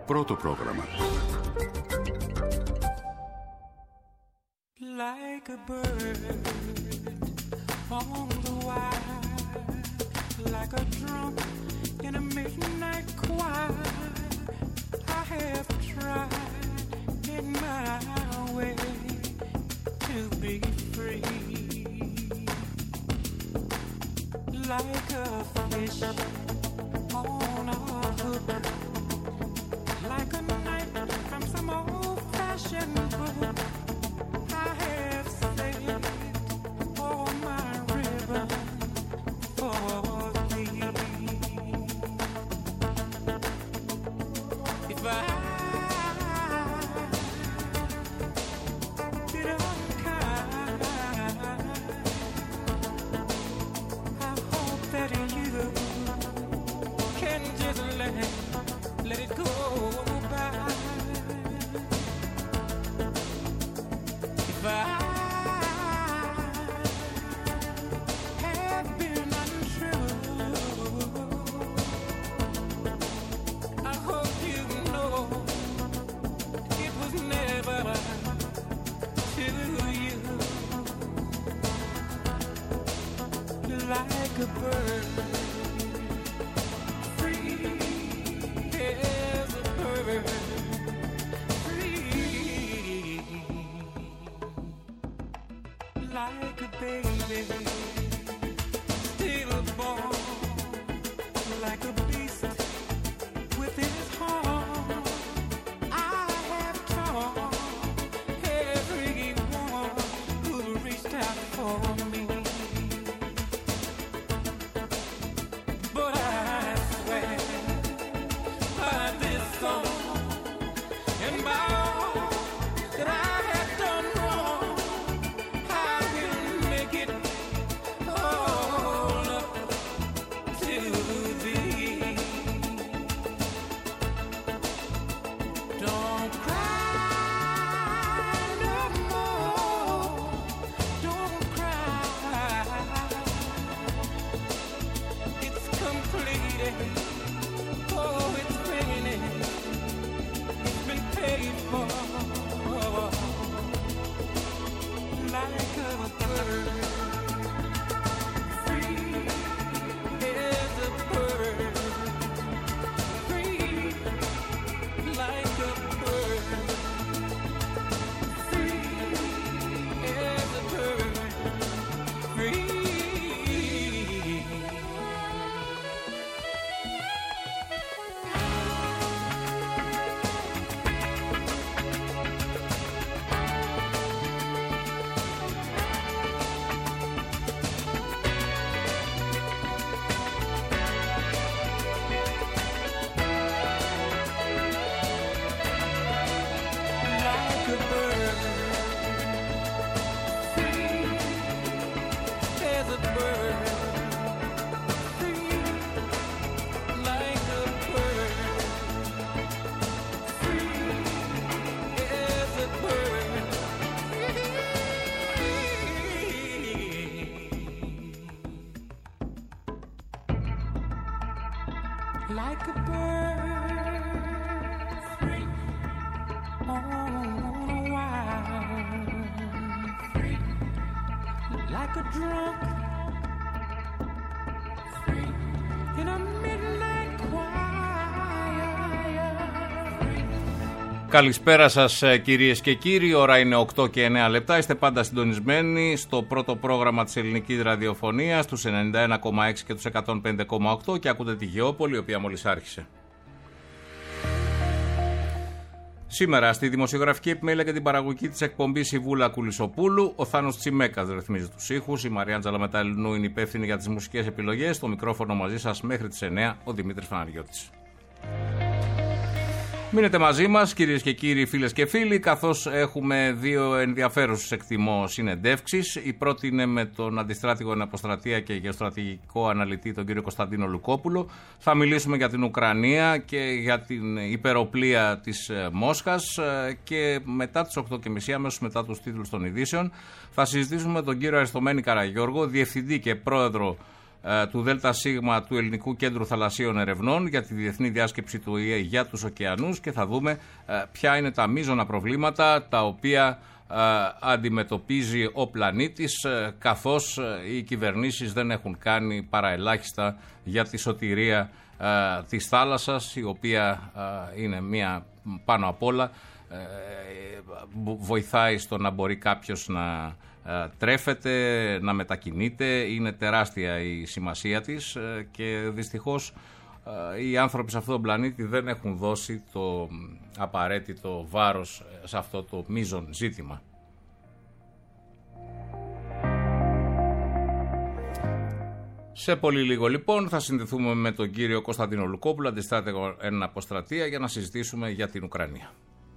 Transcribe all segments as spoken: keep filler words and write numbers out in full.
Πρώτο πρόγραμμα. Like a bird on the wire, like a drum in a midnight choir, I have tried in my way to be free. Like a fish on a hook, like a knife from some old-fashioned book, I have saved all my ribbon for thee. If I did unkind, I hope that you can just let, let it go by. If I have been untrue, I hope you know it was never to you. Like a bird, free as a bird. Like a baby, stillborn, like a beast with his horn. I have torn everyone who reached out for me, but I swear by this song and by all that I have done wrong, like a bird free on a wire, free like a drunk free in a midnight choir. Καλησπέρα σας κυρίες και κύριοι, ώρα είναι οκτώ και εννέα λεπτά, είστε πάντα συντονισμένοι στο πρώτο πρόγραμμα της ελληνικής ραδιοφωνίας, τους ενενήντα ένα κόμμα έξι και τους εκατόν πέντε κόμμα οκτώ και ακούτε τη Γεώπολη, η οποία μόλις άρχισε. Σήμερα στη δημοσιογραφική επιμέλεια και την παραγωγική της εκπομπής η Βούλα Κουλισοπούλου, ο Θάνος Τσιμέκας ρυθμίζει τους ήχους, η Μαριάντζα Λαμεταλινού είναι υπεύθυνη για τις μουσικές επιλογές, στο μικρόφωνο μαζί σας μέχρι τις εννέα ο Δημήτρης Φαναριώτης. Μείνετε μαζί μας κυρίες και κύριοι, φίλες και φίλοι, καθώς έχουμε δύο ενδιαφέρουσες εκτιμώ συνεντεύξεις. Η πρώτη είναι με τον αντιστράτηγο εν αποστρατεία και γεωστρατηγικό αναλυτή τον κύριο Κωνσταντίνο Λουκόπουλο. Θα μιλήσουμε για την Ουκρανία και για την υπεροπλία της Μόσχας και μετά τις οκτώ και μισή, αμέσως μετά τους τίτλους των ειδήσεων, θα συζητήσουμε με τον κύριο Αριστομένη Καραγιώργο, διευθυντή και πρόεδρο του ΔΣ του Ελληνικού Κέντρου Θαλασσίων Ερευνών για τη Διεθνή Διάσκεψη του Ο Η Ε για τους ωκεανούς και θα δούμε ποια είναι τα μείζωνα προβλήματα τα οποία αντιμετωπίζει ο πλανήτης, καθώς οι κυβερνήσεις δεν έχουν κάνει παρά ελάχιστα για τη σωτηρία της θάλασσας, η οποία είναι μία πάνω απ' όλα βοηθάει στο να μπορεί κάποιος να τρέφεται, να μετακινείται. Είναι τεράστια η σημασία της και δυστυχώς οι άνθρωποι σε αυτόν τον πλανήτη δεν έχουν δώσει το απαραίτητο βάρος σε αυτό το μείζον ζήτημα. Σε πολύ λίγο λοιπόν θα συνδεθούμε με τον κύριο Κωνσταντίνο Λουκόπουλο, αντιστράτηγο εν αποστρατεία, για να συζητήσουμε για την Ουκρανία.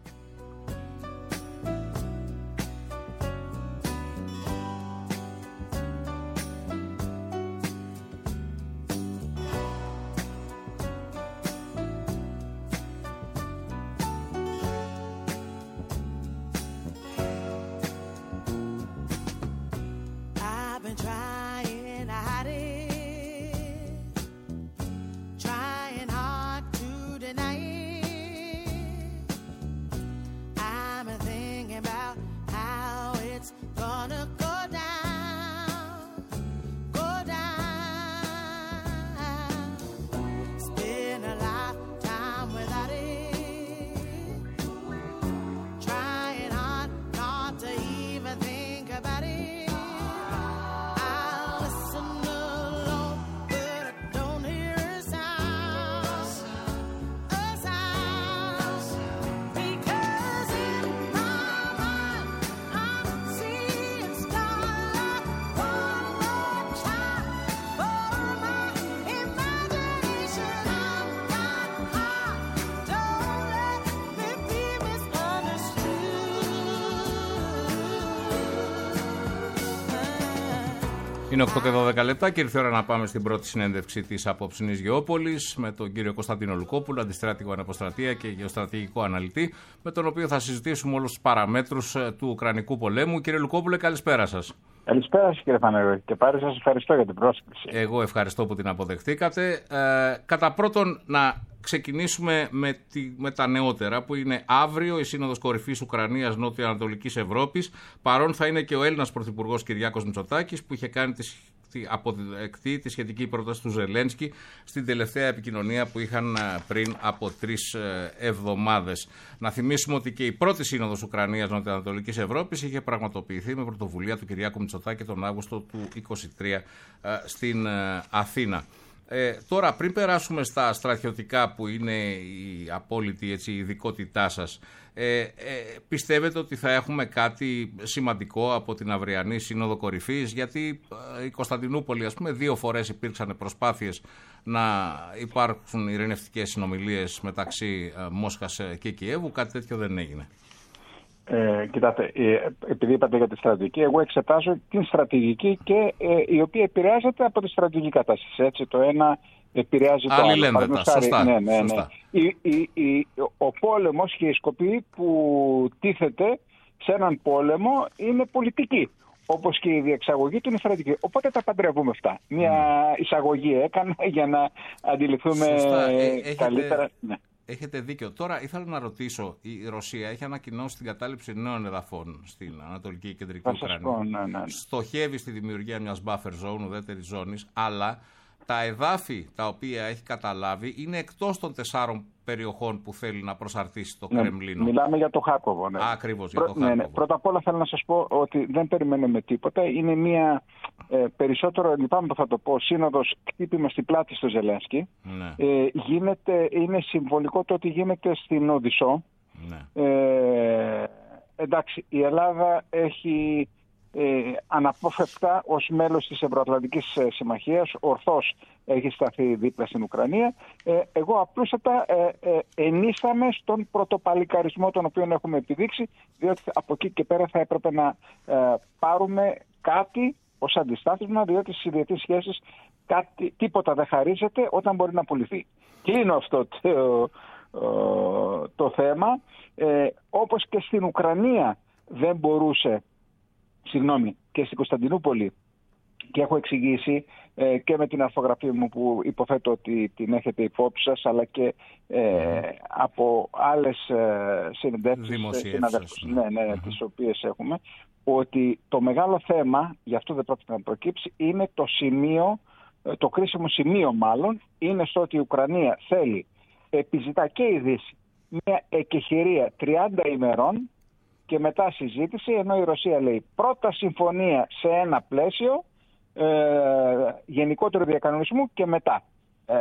Είναι οκτώ και δώδεκα λεπτά και ήρθε η ώρα να πάμε στην πρώτη συνέντευξη της απόψινής Γεώπολης με τον κύριο Κωνσταντίνο Λουκόπουλο, αντιστράτηγο αναποστρατεία και γεωστρατηγικό αναλυτή, με τον οποίο θα συζητήσουμε όλους τους παραμέτρους του Ουκρανικού πολέμου. Κύριε Λουκόπουλε, καλησπέρα σας. Καλησπέρα σας κύριε Φανερό και πάλι σας ευχαριστώ για την πρόσκληση. Εγώ ευχαριστώ που την αποδεχτήκατε. Ε, κατά πρώτον, να ξεκινήσουμε με, τη, με τα νεότερα, που είναι αύριο η Σύνοδος Κορυφής Ουκρανίας Νότιο-Ανατολικής Ευρώπης. Παρόν θα είναι και ο Έλληνας Πρωθυπουργός Κυριάκος Μητσοτάκης, που είχε κάνει τη, τη, αποδεκτή τη σχετική πρόταση του Ζελένσκι στην τελευταία επικοινωνία που είχαν πριν από τρεις εβδομάδες. Να θυμίσουμε ότι και η πρώτη Σύνοδος Ουκρανίας Νότιο-Ανατολικής Ευρώπης είχε πραγματοποιηθεί με πρωτοβουλία του Κυριάκου Μητσοτάκη τον Αύγουστο του είκοσι τρία στην Αθήνα. Ε, τώρα, πριν περάσουμε στα στρατιωτικά που είναι η απόλυτη έτσι, ειδικότητά σας, ε, ε, πιστεύετε ότι θα έχουμε κάτι σημαντικό από την αυριανή Σύνοδο Κορυφής? Γιατί ε, η Κωνσταντινούπολη, ας πούμε, δύο φορές υπήρξαν προσπάθειες να υπάρξουν ειρηνευτικές συνομιλίες μεταξύ ε, Μόσχας και Κιέβου, κάτι τέτοιο δεν έγινε. Ε, κοιτάτε, ε, επειδή είπατε για τη στρατηγική, εγώ εξετάζω την στρατηγική και ε, η οποία επηρεάζεται από τη στρατηγική κατάσταση. Έτσι, το ένα επηρεάζει το άλλο. Αλληλένδετα, σωστά. Ναι, ναι, ναι. σωστά. Η, η, η, ο πόλεμος και η σκοπή που τίθεται σε έναν πόλεμο είναι πολιτική. Όπως και η διεξαγωγή του είναι στρατηγική. Οπότε τα παντρεύουμε αυτά. Μια mm. εισαγωγή έκανα για να αντιληφθούμε ε, καλύτερα. Ναι. Έχετε δίκιο. Τώρα ήθελα να ρωτήσω, η Ρωσία έχει ανακοινώσει την κατάληψη νέων εδαφών στην Ανατολική και Κεντρική Ουκρανία. Ναι, ναι. Στοχεύει στη δημιουργία μιας buffer zone, ουδέτερης ζώνης, αλλά τα εδάφη τα οποία έχει καταλάβει είναι εκτός των τεσσάρων περιοχών που θέλει να προσαρτήσει το ναι, Κρεμλίνο. Μιλάμε για το Χάρκοβο. Ναι. Ακριβώς, για το Πρω, ναι, ναι. Πρώτα απ' όλα θέλω να σας πω ότι δεν περιμένουμε τίποτα. Είναι μια ε, περισσότερο, λυπάμαι που θα το πω, σύνοδος χτύπημα στην πλάτη στο Ζελένσκι. Ναι. Ε, γίνεται, είναι συμβολικό το ότι γίνεται στην Οδυσσό. Ναι. Ε, εντάξει, η Ελλάδα έχει ε, αναπόφευκτα ως μέλος της Ευρωατλαντικής Συμμαχίας ορθώς έχει σταθεί δίπλα στην Ουκρανία. Ε, εγώ απλούστατα ε, ε, ενίσταμαι στον πρωτοπαλικαρισμό τον οποίο έχουμε επιδείξει, διότι από εκεί και πέρα θα έπρεπε να ε, πάρουμε κάτι ως αντιστάθμισμα, διότι στις ιδιωτικές σχέσεις κάτι, τίποτα δεν χαρίζεται όταν μπορεί να πουληθεί. Κλείνω αυτό το, το, το θέμα. Ε, όπως και στην Ουκρανία δεν μπορούσε, συγγνώμη, και στην Κωνσταντινούπολη και έχω εξηγήσει ε, και με την αρθογραφή μου που υποθέτω ότι την έχετε υπόψη σας, αλλά και ε, από άλλες ε, συνεντεύξεις συναδέλφους, ναι, ναι, ναι, mm-hmm. τις οποίες έχουμε, ότι το μεγάλο θέμα, γι' αυτό δεν πρόκειται να προκύψει, είναι το σημείο, το κρίσιμο σημείο μάλλον, είναι στο ότι η Ουκρανία θέλει, επιζητά και η Δύση, μια εκεχηρία τριάντα ημερών και μετά συζήτηση, ενώ η Ρωσία λέει πρώτα συμφωνία σε ένα πλαίσιο ε, γενικότερο διακανονισμού και μετά. Ε,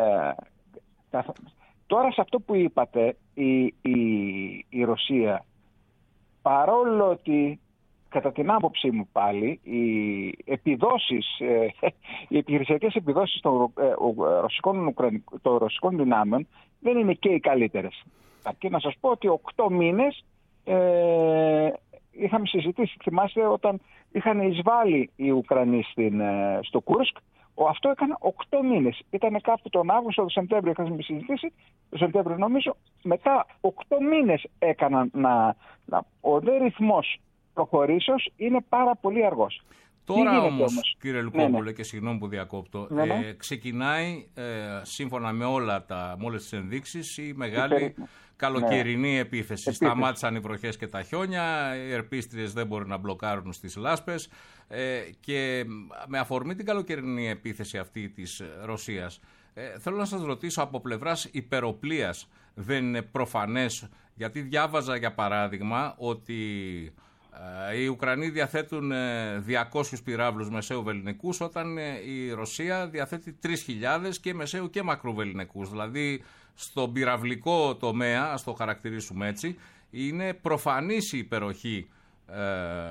τώρα σε αυτό που είπατε, η, η, η Ρωσία, παρόλο ότι κατά την άποψή μου πάλι οι επιδόσεις, ε, οι επιχειρησιακές επιδόσεις των, ε, ρωσικών, των ρωσικών δυνάμεων δεν είναι και οι καλύτερες. Αρκεί να σας πω ότι οκτώ μήνες ε, είχαμε συζητήσει, θυμάστε, όταν είχαν εισβάλει οι Ουκρανοί στην, ε, στο Κούρσκ, αυτό έκανε οκτώ μήνες. Ήταν κάπου τον Αύγουστο, τον Σεπτέμβριο είχαμε συζητήσει, τον Σεπτέμβριο νομίζω, μετά οκτώ μήνες έκαναν να, να ο δε ρυθμός προχωρήσεως είναι πάρα πολύ αργός. Τώρα όμως, όμως, κύριε Λουκόπουλε, ναι, ναι. και συγγνώμη που διακόπτω, ναι, ναι. Ε, ξεκινάει ε, σύμφωνα με, όλα τα, με όλες τις ενδείξεις η μεγάλη Υπερ... καλοκαιρινή ναι. επίθεση. επίθεση. Σταμάτησαν οι βροχές και τα χιόνια, οι ερπίστριες δεν μπορούν να μπλοκάρουν στις λάσπες ε, και με αφορμή την καλοκαιρινή επίθεση αυτή της Ρωσίας, ε, θέλω να σας ρωτήσω, από πλευράς υπεροπλίας δεν είναι προφανές, γιατί διάβαζα για παράδειγμα ότι οι Ουκρανοί διαθέτουν διακόσιους πυράβλους μεσαίου βελληνικούς, όταν η Ρωσία διαθέτει τρεις χιλιάδες και μεσαίου και μακρού βελληνικούς. Δηλαδή στον πυραυλικό τομέα, ας το χαρακτηρίσουμε έτσι, είναι προφανής η υπεροχή ε,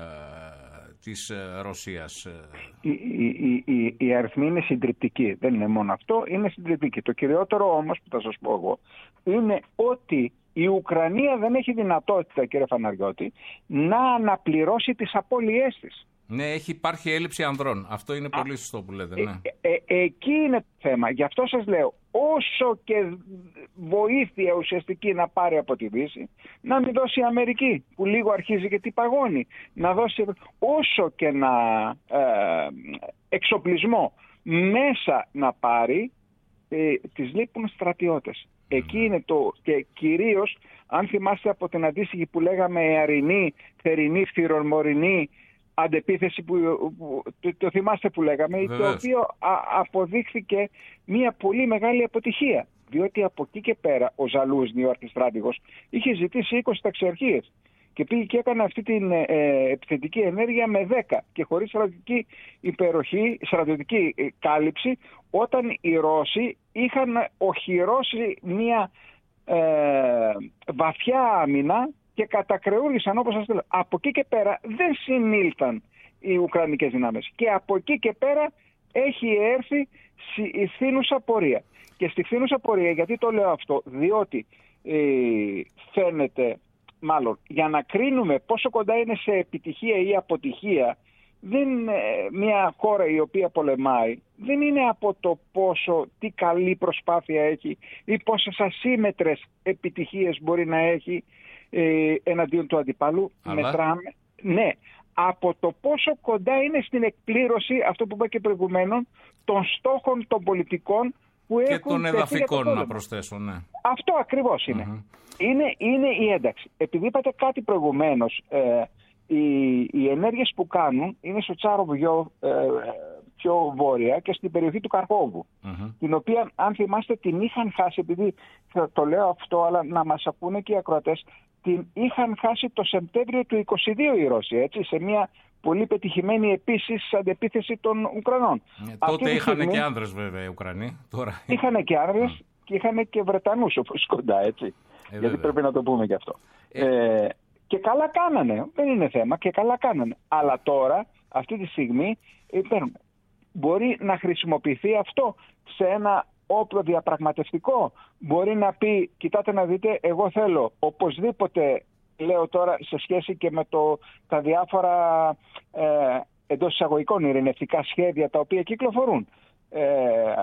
της Ρωσίας. Η, η, η, η αριθμή είναι συντριπτική, δεν είναι μόνο αυτό, είναι συντριπτική. Το κυριότερο όμως που θα σας πω εγώ είναι ότι η Ουκρανία δεν έχει δυνατότητα, κύριε Φαναριώτη, να αναπληρώσει τις απώλειές της. Ναι, έχει υπάρχει έλλειψη ανδρών. Αυτό είναι πολύ σωστό που λέτε. Ναι. Ε, ε, ε, εκεί είναι το θέμα. Γι' αυτό σας λέω, όσο και βοήθεια ουσιαστική να πάρει από τη Δύση, να μην δώσει η Αμερική, που λίγο αρχίζει και τυπαγώνει. Να δώσει όσο και να ε, εξοπλισμό μέσα να πάρει, ε, τις λείπουν στρατιώτες. Εκεί είναι το, και κυρίως, αν θυμάστε από την αντίστοιχη που λέγαμε αερινή, θερινή, φθυρομορινή αντεπίθεση που, που το, το θυμάστε που λέγαμε, Βεβαίως. Το οποίο α, αποδείχθηκε μια πολύ μεγάλη αποτυχία. Διότι από εκεί και πέρα ο Ζαλούζνη, ο αρχιστράτηγος, είχε ζητήσει είκοσι ταξιαρχίες και πήγε και έκανε αυτή την ε, επιθετική ενέργεια με δέκα και χωρίς στρατιωτική υπεροχή, στρατιωτική ε, κάλυψη, όταν οι Ρώσοι είχαν οχυρώσει μια ε, βαθιά άμυνα και κατακρεούργησαν, όπως σας λέω. Από εκεί και πέρα δεν συνήλθαν οι Ουκρανικές δυνάμεις και από εκεί και πέρα έχει έρθει η φθήνουσα πορεία. Και στη φθήνουσα πορεία, γιατί το λέω αυτό, διότι ε, φαίνεται, μάλλον για να κρίνουμε πόσο κοντά είναι σε επιτυχία ή αποτυχία, δεν, μια χώρα η οποία πολεμάει δεν είναι από το πόσο, τι καλή προσπάθεια έχει ή πόσες ασύμμετρες επιτυχίες μπορεί να έχει ε, εναντίον του αντιπάλου. Αλλά... Μετράμε, ναι, από το πόσο κοντά είναι στην εκπλήρωση, αυτό που είπα και προηγουμένως, των στόχων των πολιτικών που και έχουν των εδαφικών, να προσθέσω, ναι. Αυτό ακριβώς είναι. Mm-hmm. είναι. Είναι η ένταξη. Επειδή είπατε κάτι προηγουμένως, ε, οι, οι ενέργειες που κάνουν είναι στο Τσάροβο ε, πιο βόρεια και στην περιοχή του Καρχόβου, mm-hmm. την οποία, αν θυμάστε, την είχαν χάσει, επειδή το λέω αυτό, αλλά να μας ακούνε και οι ακροατές, την είχαν χάσει το Σεπτέμβριο του είκοσι δύο οι Ρώσοι, έτσι, σε μια πολύ πετυχημένη επίσης αντεπίθεση των Ουκρανών. Ε, τότε είχαν στιγμή, και άνδρες βέβαια οι Ουκρανοί. Τώρα... Είχαν και άνδρες mm. και είχαν και Βρετανούς όπως κοντά, έτσι. Ε, γιατί πρέπει να το πούμε και αυτό. Ε... Ε, και καλά κάνανε, δεν είναι θέμα, και καλά κάνανε. Αλλά τώρα, αυτή τη στιγμή, υπέρουμε. Μπορεί να χρησιμοποιηθεί αυτό σε ένα όπλο διαπραγματευτικό. Μπορεί να πει, κοιτάτε να δείτε, εγώ θέλω οπωσδήποτε, λέω τώρα σε σχέση και με το, τα διάφορα ε, εντός εισαγωγικών ειρηνευτικά σχέδια τα οποία κυκλοφορούν. Ε,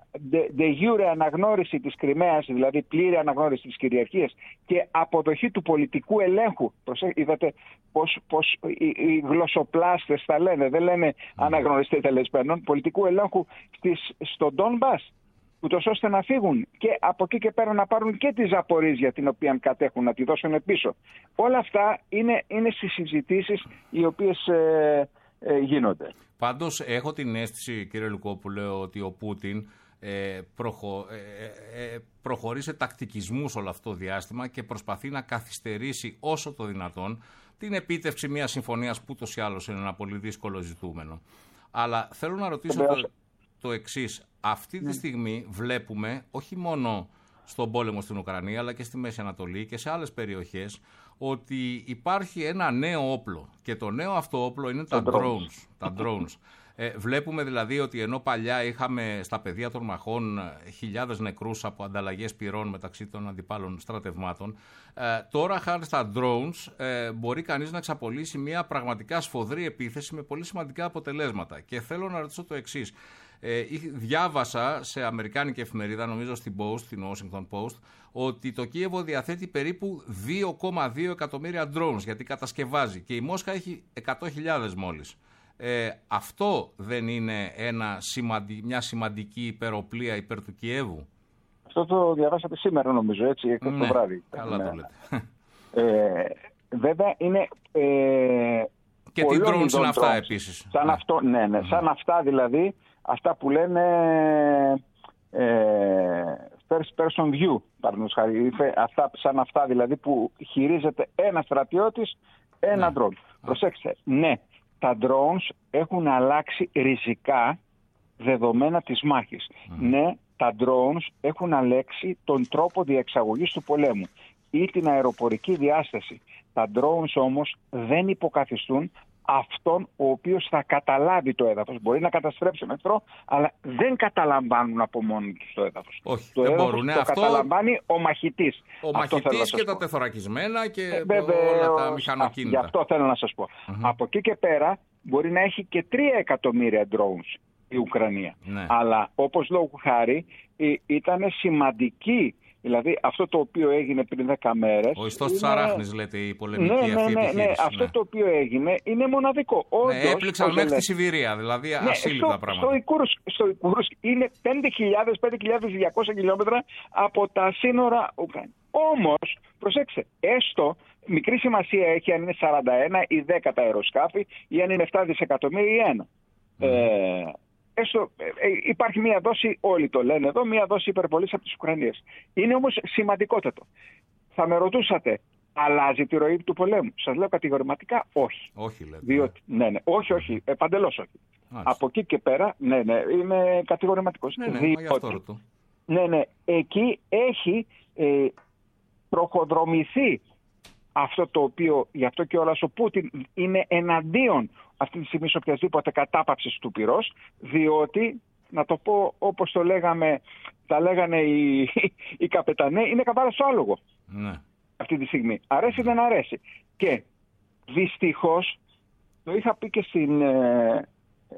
de jure αναγνώριση της Κριμαίας, δηλαδή πλήρη αναγνώριση της κυριαρχίας και αποδοχή του πολιτικού ελέγχου. Προσέ, είδατε πώς, πώς οι, οι γλωσσοπλάστες τα λένε, δεν λένε αναγνωριστή τελεσμένων, πολιτικού ελέγχου στις, στο Ντόνμπας, ούτως ώστε να φύγουν και από εκεί και πέρα να πάρουν και τη Ζαπορίζια την οποία κατέχουν, να τη δώσουν πίσω. Όλα αυτά είναι, είναι στις συζητήσεις οι οποίες ε, ε, γίνονται. Πάντως έχω την αίσθηση, κύριε Λουκόπουλε, ότι ο Πούτιν ε, προχω, ε, ε, προχωρεί σε τακτικισμούς όλο αυτό το διάστημα και προσπαθεί να καθυστερήσει όσο το δυνατόν την επίτευξη μιας συμφωνίας που ούτως ή άλλως είναι ένα πολύ δύσκολο ζητούμενο. Αλλά θέλω να ρωτήσω το, το εξής. Αυτή τη στιγμή βλέπουμε όχι μόνο στον πόλεμο στην Ουκρανία αλλά και στη Μέση Ανατολή και σε άλλες περιοχές ότι υπάρχει ένα νέο όπλο και το νέο αυτό όπλο είναι τα drones. Τα drones. Ε, βλέπουμε δηλαδή ότι ενώ παλιά είχαμε στα πεδία των μαχών χιλιάδες νεκρούς από ανταλλαγές πυρών μεταξύ των αντιπάλων στρατευμάτων, ε, τώρα χάρη στα drones ε, μπορεί κανείς να εξαπολύσει μια πραγματικά σφοδρή επίθεση με πολύ σημαντικά αποτελέσματα. Και θέλω να ρωτήσω το εξής. Ε, διάβασα σε αμερικάνικη εφημερίδα, νομίζω στην Post, στην Washington Post, ότι το Κίεβο διαθέτει περίπου δύο κόμμα δύο εκατομμύρια drones γιατί κατασκευάζει και η Μόσχα έχει εκατό χιλιάδες μόλις. Ε, αυτό δεν είναι ένα σημαντι... μια σημαντική υπεροπλία υπέρ του Κιέβου? Αυτό το διαβάσατε σήμερα νομίζω, έτσι, εκτός ναι, το βράδυ. Καλά το λέτε. Ε, βέβαια είναι... Ε, και τι drones είναι αυτά επίσης? Σαν ναι. αυτό, ναι, ναι, σαν αυτά δηλαδή, αυτά που λένε ε, first person view, παραδείγματος χάρη, αυτά, σαν αυτά δηλαδή που χειρίζεται ένα στρατιώτης ένα ναι. drone. Ah. Προσέξτε, ναι, τα drones έχουν αλλάξει ριζικά δεδομένα της μάχης. Mm. Ναι, τα drones έχουν αλλάξει τον τρόπο διεξαγωγής του πολέμου ή την αεροπορική διάσταση. Τα drones όμως δεν υποκαθιστούν αυτόν ο οποίος θα καταλάβει το έδαφος. Μπορεί να καταστρέψει με εχθρό, αλλά δεν καταλαμβάνουν από μόνοι τους το έδαφος. Όχι, το δεν έδαφος μπορούν. το Αυτό... καταλαμβάνει ο μαχητής. Ο αυτό μαχητής και τα τεθωρακισμένα και ε, όλα τα μηχανοκίνητα. Γι' αυτό θέλω να σας πω. Mm-hmm. Από εκεί και πέρα μπορεί να έχει και τρία εκατομμύρια drones η Ουκρανία. Ναι. Αλλά όπως λόγου χάρη ήταν σημαντική. Δηλαδή αυτό το οποίο έγινε πριν δέκα μέρες... Ο ιστός είναι... της Αράχνης λέτε η πολεμική ναι, αυτή ναι, ναι, επιχείρηση. Ναι, αυτό ναι. το οποίο έγινε είναι μοναδικό. Όντως, ναι, έπληξαν μέχρι τη Σιβηρία, δηλαδή ναι, ασύλληπτα στο, πράγματα. Στο Ικούρσκ, στο Ικούρσκ είναι πέντε χιλιάδες με πέντε χιλιάδες διακόσια χιλιόμετρα από τα σύνορα Ουκρανίας. Όμως, προσέξτε, έστω μικρή σημασία έχει αν είναι σαράντα ένα ή δέκα τα αεροσκάφη ή αν είναι επτά δισεκατομμύρια ή ένα. Mm. Ε, Έστω, ε, υπάρχει μία δόση, όλοι το λένε εδώ, μία δόση υπερβολής από τις Ουκρανίες. Είναι όμως σημαντικότατο. Θα με ρωτούσατε, αλλάζει τη ροή του πολέμου? Σας λέω κατηγορηματικά όχι. Όχι λέτε. Διότι, ναι, ναι, όχι, όχι, ε, παντελώς όχι. Άλυτα. Από εκεί και πέρα, ναι, ναι, είμαι κατηγορηματικός. Ναι, ναι, διότι, αυτό ρωτώ. Ναι, ναι, εκεί έχει ε, προχοδρομηθεί αυτό το οποίο, γι' αυτό και όλας ο Πούτιν είναι εναντίον αυτή τη στιγμή σε οποιασδήποτε κατάπαυση του πυρός, διότι, να το πω όπως το λέγαμε, τα λέγανε οι, οι καπεταναίοι, είναι καβάλα στο άλογο ναι. αυτή τη στιγμή. Αρέσει δεν αρέσει. Και δυστυχώς, το είχα πει και στην, ε, ε,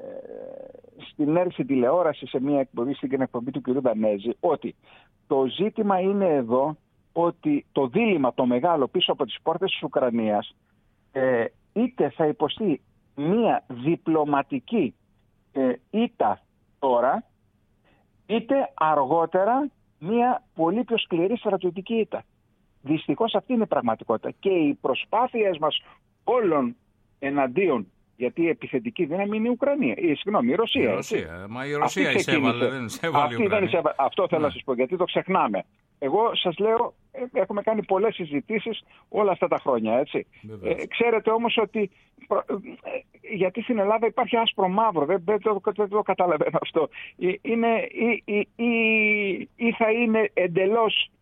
στην έρευνα τηλεόραση σε μια εκπομπή, στην εκπομπή του κ. Δανέζη, ότι το ζήτημα είναι εδώ ότι το δίλημμα το μεγάλο πίσω από τις πόρτες της Ουκρανίας ε, είτε θα υποστεί μία διπλωματική ε, ήττα τώρα, είτε αργότερα μία πολύ πιο σκληρή στρατιωτική ήττα. Δυστυχώς αυτή είναι η πραγματικότητα. Και οι προσπάθειες μας όλων εναντίον, γιατί η επιθετική δύναμη είναι η Ουκρανία. Η, συγγνώμη, η Ρωσία. Η Ρωσία. Μα η Ρωσία εισέβαλε, δεν εισέβαλε η Ουκρανία. Αυτό θέλω ναι. να σας πω, γιατί το ξεχνάμε. Εγώ σας λέω, έχουμε κάνει πολλές συζητήσεις όλα αυτά τα χρόνια, έτσι. Ε, ξέρετε όμως ότι, ε, γιατί στην Ελλάδα υπάρχει άσπρο μαύρο, δεν, δεν, το, δεν το καταλαβαίνω αυτό. Είναι, ή, ή, ή, ή θα είναι εντελώς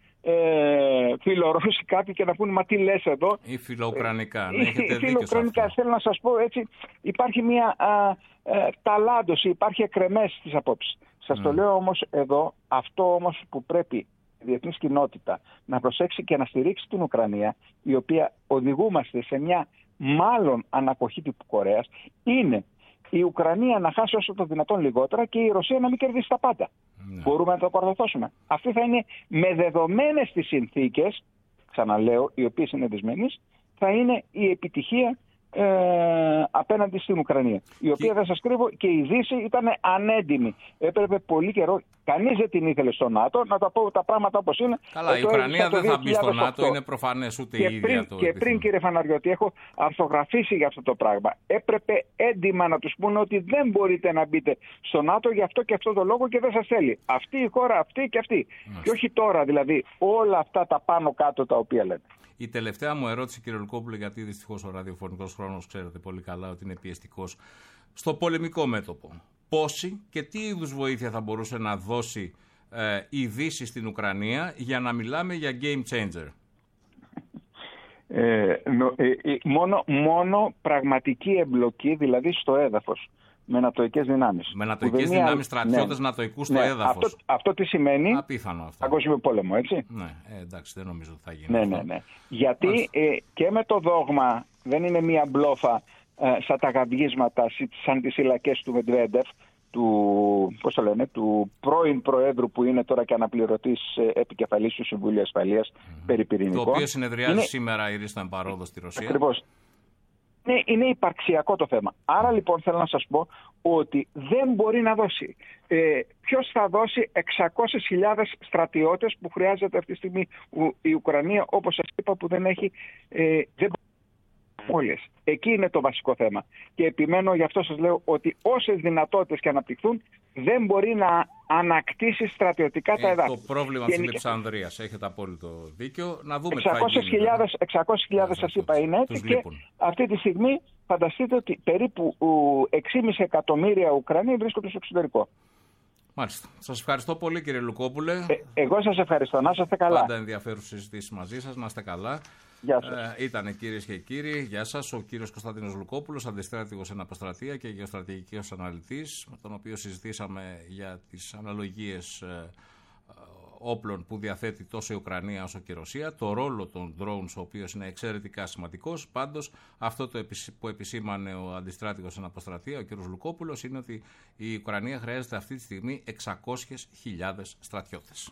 ε, φιλορώσοι κάποιοι και να πούνε μα τι λες εδώ. Ή φιλοουκρανικά, ναι, ε, έχετε δίκιο φιλοουκρανικά, θέλω να σας πω έτσι, υπάρχει μια α, ε, ταλάντωση, υπάρχει εκρεμές στις απόψεις. Σας mm. το λέω όμως εδώ, αυτό όμως που πρέπει η διεθνής κοινότητα να προσέξει και να στηρίξει την Ουκρανία, η οποία οδηγούμαστε σε μια μάλλον ανακοχή τύπου Κορέας, είναι η Ουκρανία να χάσει όσο το δυνατόν λιγότερα και η Ρωσία να μην κερδίσει τα πάντα. Ναι. Μπορούμε να το κορδοθώσουμε. Αυτή θα είναι με δεδομένες τις συνθήκες, ξαναλέω, οι οποίες είναι δεσμενείς, θα είναι η επιτυχία Ε, απέναντι στην Ουκρανία, η οποία, δεν σας κρύβω, και η Δύση ήταν ανέντιμη. Έπρεπε πολύ καιρό, κανείς δεν την ήθελε στο ΝΑΤΟ, να τα πω τα πράγματα όπως είναι. Καλά, η Ουκρανία δεν θα μπει στο ΝΑΤΟ, είναι προφανές, ούτε και η ίδια πριν, το Και επιθυμεί. πριν, κύριε Φαναριώτη, έχω αρθογραφήσει για αυτό το πράγμα. Έπρεπε έντιμα να τους πούνε ότι δεν μπορείτε να μπείτε στο ΝΑΤΟ για αυτό και αυτό το λόγο και δεν σας θέλει. Αυτή η χώρα, αυτή και αυτή. Μάλιστα. Και όχι τώρα, δηλαδή, όλα αυτά τα πάνω κάτω τα οποία λένε. Η τελευταία μου ερώτηση, κύριε Λουκόπουλε, γιατί δυστυχώς ο ραδιοφωνικός χρόνος, ξέρετε πολύ καλά ότι είναι πιεστικός, στο πολεμικό μέτωπο. Πόση και τι είδους βοήθεια θα μπορούσε να δώσει ε, η Δύση στην Ουκρανία για να μιλάμε για game changer? Ε, νο, ε, ε, μόνο, μόνο πραγματική εμπλοκή, δηλαδή στο έδαφος, με νατοικές δυνάμεις. Με νατοικές δυνάμεις, στρατιώτες, ναι, νατοικούς στο, ναι, έδαφος. Αυτό, αυτό τι σημαίνει? Απίθανο αυτό. Παγκόσμιο πόλεμο, έτσι. Ναι, ε, εντάξει, δεν νομίζω ότι θα γίνει. Ναι, αυτό. ναι, ναι. Γιατί ε, και με το δόγμα δεν είναι μία μπλόφα ε, σαν τα γαβγίσματα, σαν τις συλλακές του Μετβέντεφ, του, πώς το λένε, του πρώην Προέδρου που είναι τώρα και αναπληρωτής ε, επικεφαλής του Συμβουλίου Ασφαλείας mm-hmm. περί πυρηνικών. Το οποίο συνεδριάζει είναι... σήμερα η Ρίσταν Παρόδο στη Ρωσία. Ακριβώς. Είναι, είναι υπαρξιακό το θέμα. Άρα λοιπόν θέλω να σας πω ότι δεν μπορεί να δώσει. Ε, ποιος θα δώσει εξακόσιες χιλιάδες στρατιώτες που χρειάζεται αυτή τη στιγμή η Ουκρανία, όπως σας είπα, που δεν έχει... Ε, δεν όλες. Εκεί είναι το βασικό θέμα. Και επιμένω, γι' αυτό σας λέω ότι όσες δυνατότητες και αναπτυχθούν, δεν μπορεί να ανακτήσει στρατιωτικά ε, τα εδάφη. Το πρόβλημα της Αλεξανδρίας, έχετε απόλυτο δίκιο. Να δούμε εξακόσιες χιλιάδες, εξακόσιες χιλιάδες σας είπα είναι έτσι, και αυτή τη στιγμή φανταστείτε ότι περίπου έξι κόμμα πέντε εκατομμύρια Ουκρανοί βρίσκονται στο εξωτερικό. Μάλιστα. Σας ευχαριστώ πολύ, κύριε Λουκόπουλε. Ε, εγώ σας ευχαριστώ. Να είστε καλά. Πάντα ενδιαφέρουσες συζητήσεις μαζί σας. Να είστε καλά. Γεια σας. Ε, ήτανε, κυρίες και κύριοι, γεια σας, ο κύριος Κωνσταντίνος Λουκόπουλος, αντιστράτηγος εν αποστρατεία και γεωστρατηγικός αναλυτής, με τον οποίο συζητήσαμε για τις αναλογίες ε, όπλων που διαθέτει τόσο η Ουκρανία όσο και η Ρωσία, το ρόλο των drones, ο οποίος είναι εξαιρετικά σημαντικός. Πάντως, αυτό το που επισήμανε ο αντιστράτηγος εν αποστρατεία, ο κ. Λουκόπουλος, είναι ότι η Ουκρανία χρειάζεται αυτή τη στιγμή εξακόσιες χιλιάδες στρατιώτες.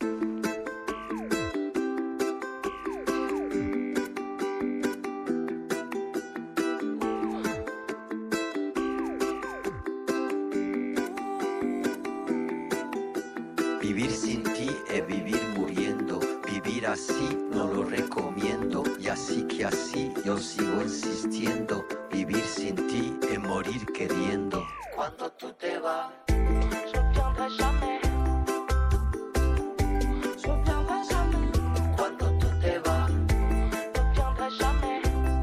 Vivir sin ti es vivir muriendo, vivir así no lo recomiendo, y así que así yo sigo insistiendo, vivir sin ti es morir queriendo. Cuando tú te vas, je reviendrai jamais. Je reviendrai jamais. Cuando tú te vas, je reviendrai jamais.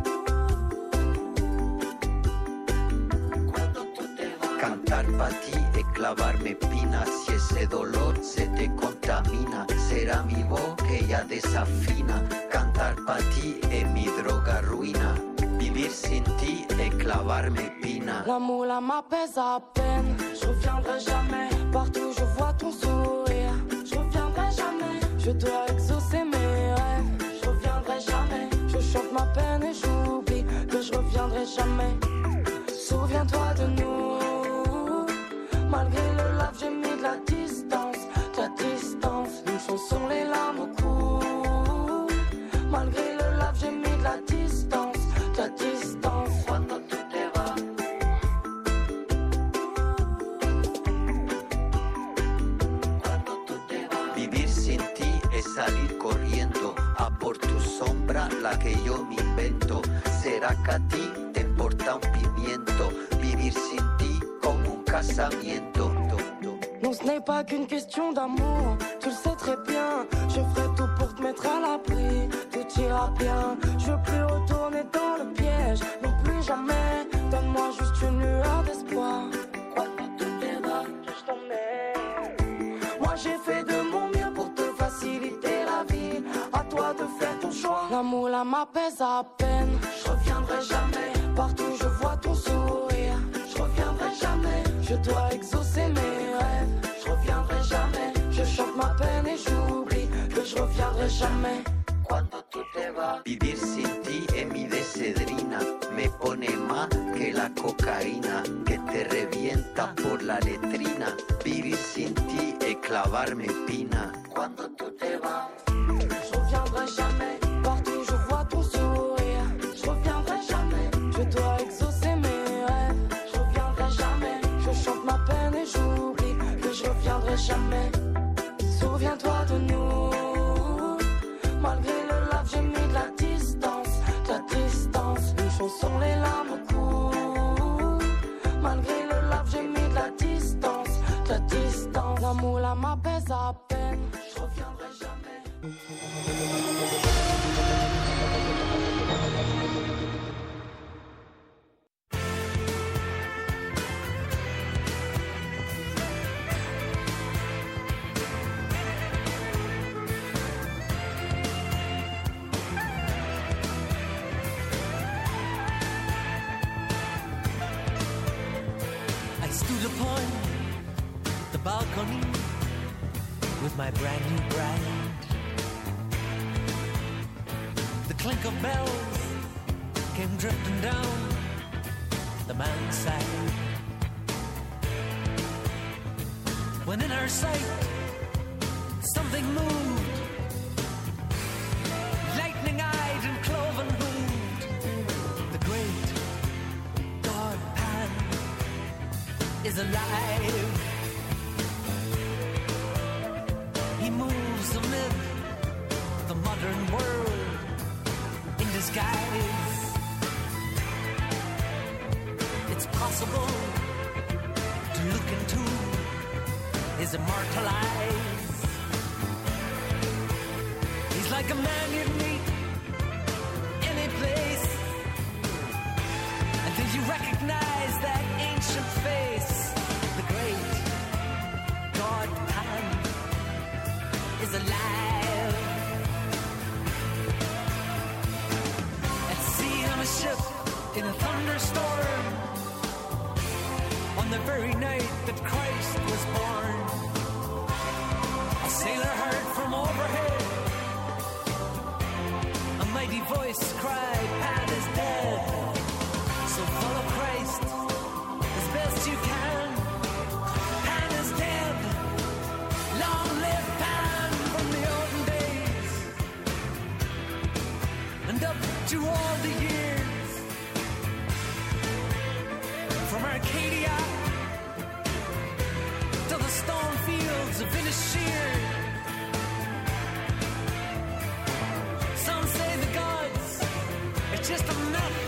Cuando tú te vas, cantar pa' ti es clavarme espinas, si ese dolor se te contamina, será mi voz que ya desafina, cantar pa' ti es mi droga ruina, vivir sin ti es clavarme espinas. L'amour là m'apaise à peine. Je reviendrai jamais. Partout je vois ton sourire. Je reviendrai jamais. Je dois exaucer mes rêves. Je reviendrai jamais. Je chante ma peine et j'oublie que je reviendrai jamais. Souviens-toi de nous. Malgré le lave, j'ai mis de la distance. De la distance. Une chanson, les larmes au cou. Malgré le lave, j'ai mis de la distance. De la distance. Cuando tú te vas, cuando tú te vas, vivir sin ti es salir corriendo a por tu sombra, la que yo me invento. Será que a ti te importa un pimiento, vivir sin ti como un casamiento. Non, ce n'est pas qu'une question d'amour, tu le sais très bien. Je ferai tout pour te mettre à l'abri, tout ira bien. Je veux plus retourner dans le piège, non plus jamais. Donne-moi juste une lueur d'espoir. Cuando tú te vas, Je t'emmène. Moi j'ai fait de mon mieux pour te faciliter la vie. À toi de faire ton choix. L'amour là m'apaise à peine. Je reviendrai jamais. Partout je vois ton sourire. Je reviendrai jamais. Je dois exaucer mes rêves. Je reviendrai jamais. Je chante ma peine et j'oublie que je reviendrai jamais. cuando tú te vas, vivir sin ti es mi desedrina, me pone más que que la cocaína que te revienta por la letrina. Vivir sin ti et clavarme pina. Cuando tú te vas, je reviendrai jamais. Partout je vois ton sourire. Je reviendrai jamais. Je dois exaucer mes rêves. Je reviendrai jamais. Je chante ma peine et j'oublie que je reviendrai jamais. Souviens-toi de nous. Malgré le lave, j'ai mis de la distance, de la distance. Une chanson, les larmes coulent. Malgré le lave, j'ai mis de la distance, de la distance. L'amour là m'apaise à peine. Je reviendrai jamais. Upon the balcony with my brand new bride. The clink of bells came drifting down the mountainside. When in her sight something moved, lightning-eyed and cloven-hooved, the great God Pan is alive. He moves amid the modern world in disguise. It's possible to look into his immortal eyes. He's like a man you'd meet any place until you recognize that ancient face. The great God Pan is alive. At sea on a ship in a thunderstorm, on the very night that Christ was born, a sailor heard from overhead a mighty voice cry, Pan is dead. So follow Christ as best you can. Pan is dead. Long live Pan from the olden days and up to all the years. From Arcadia to the stone fields of Inisheer. Some say the gods are just a myth.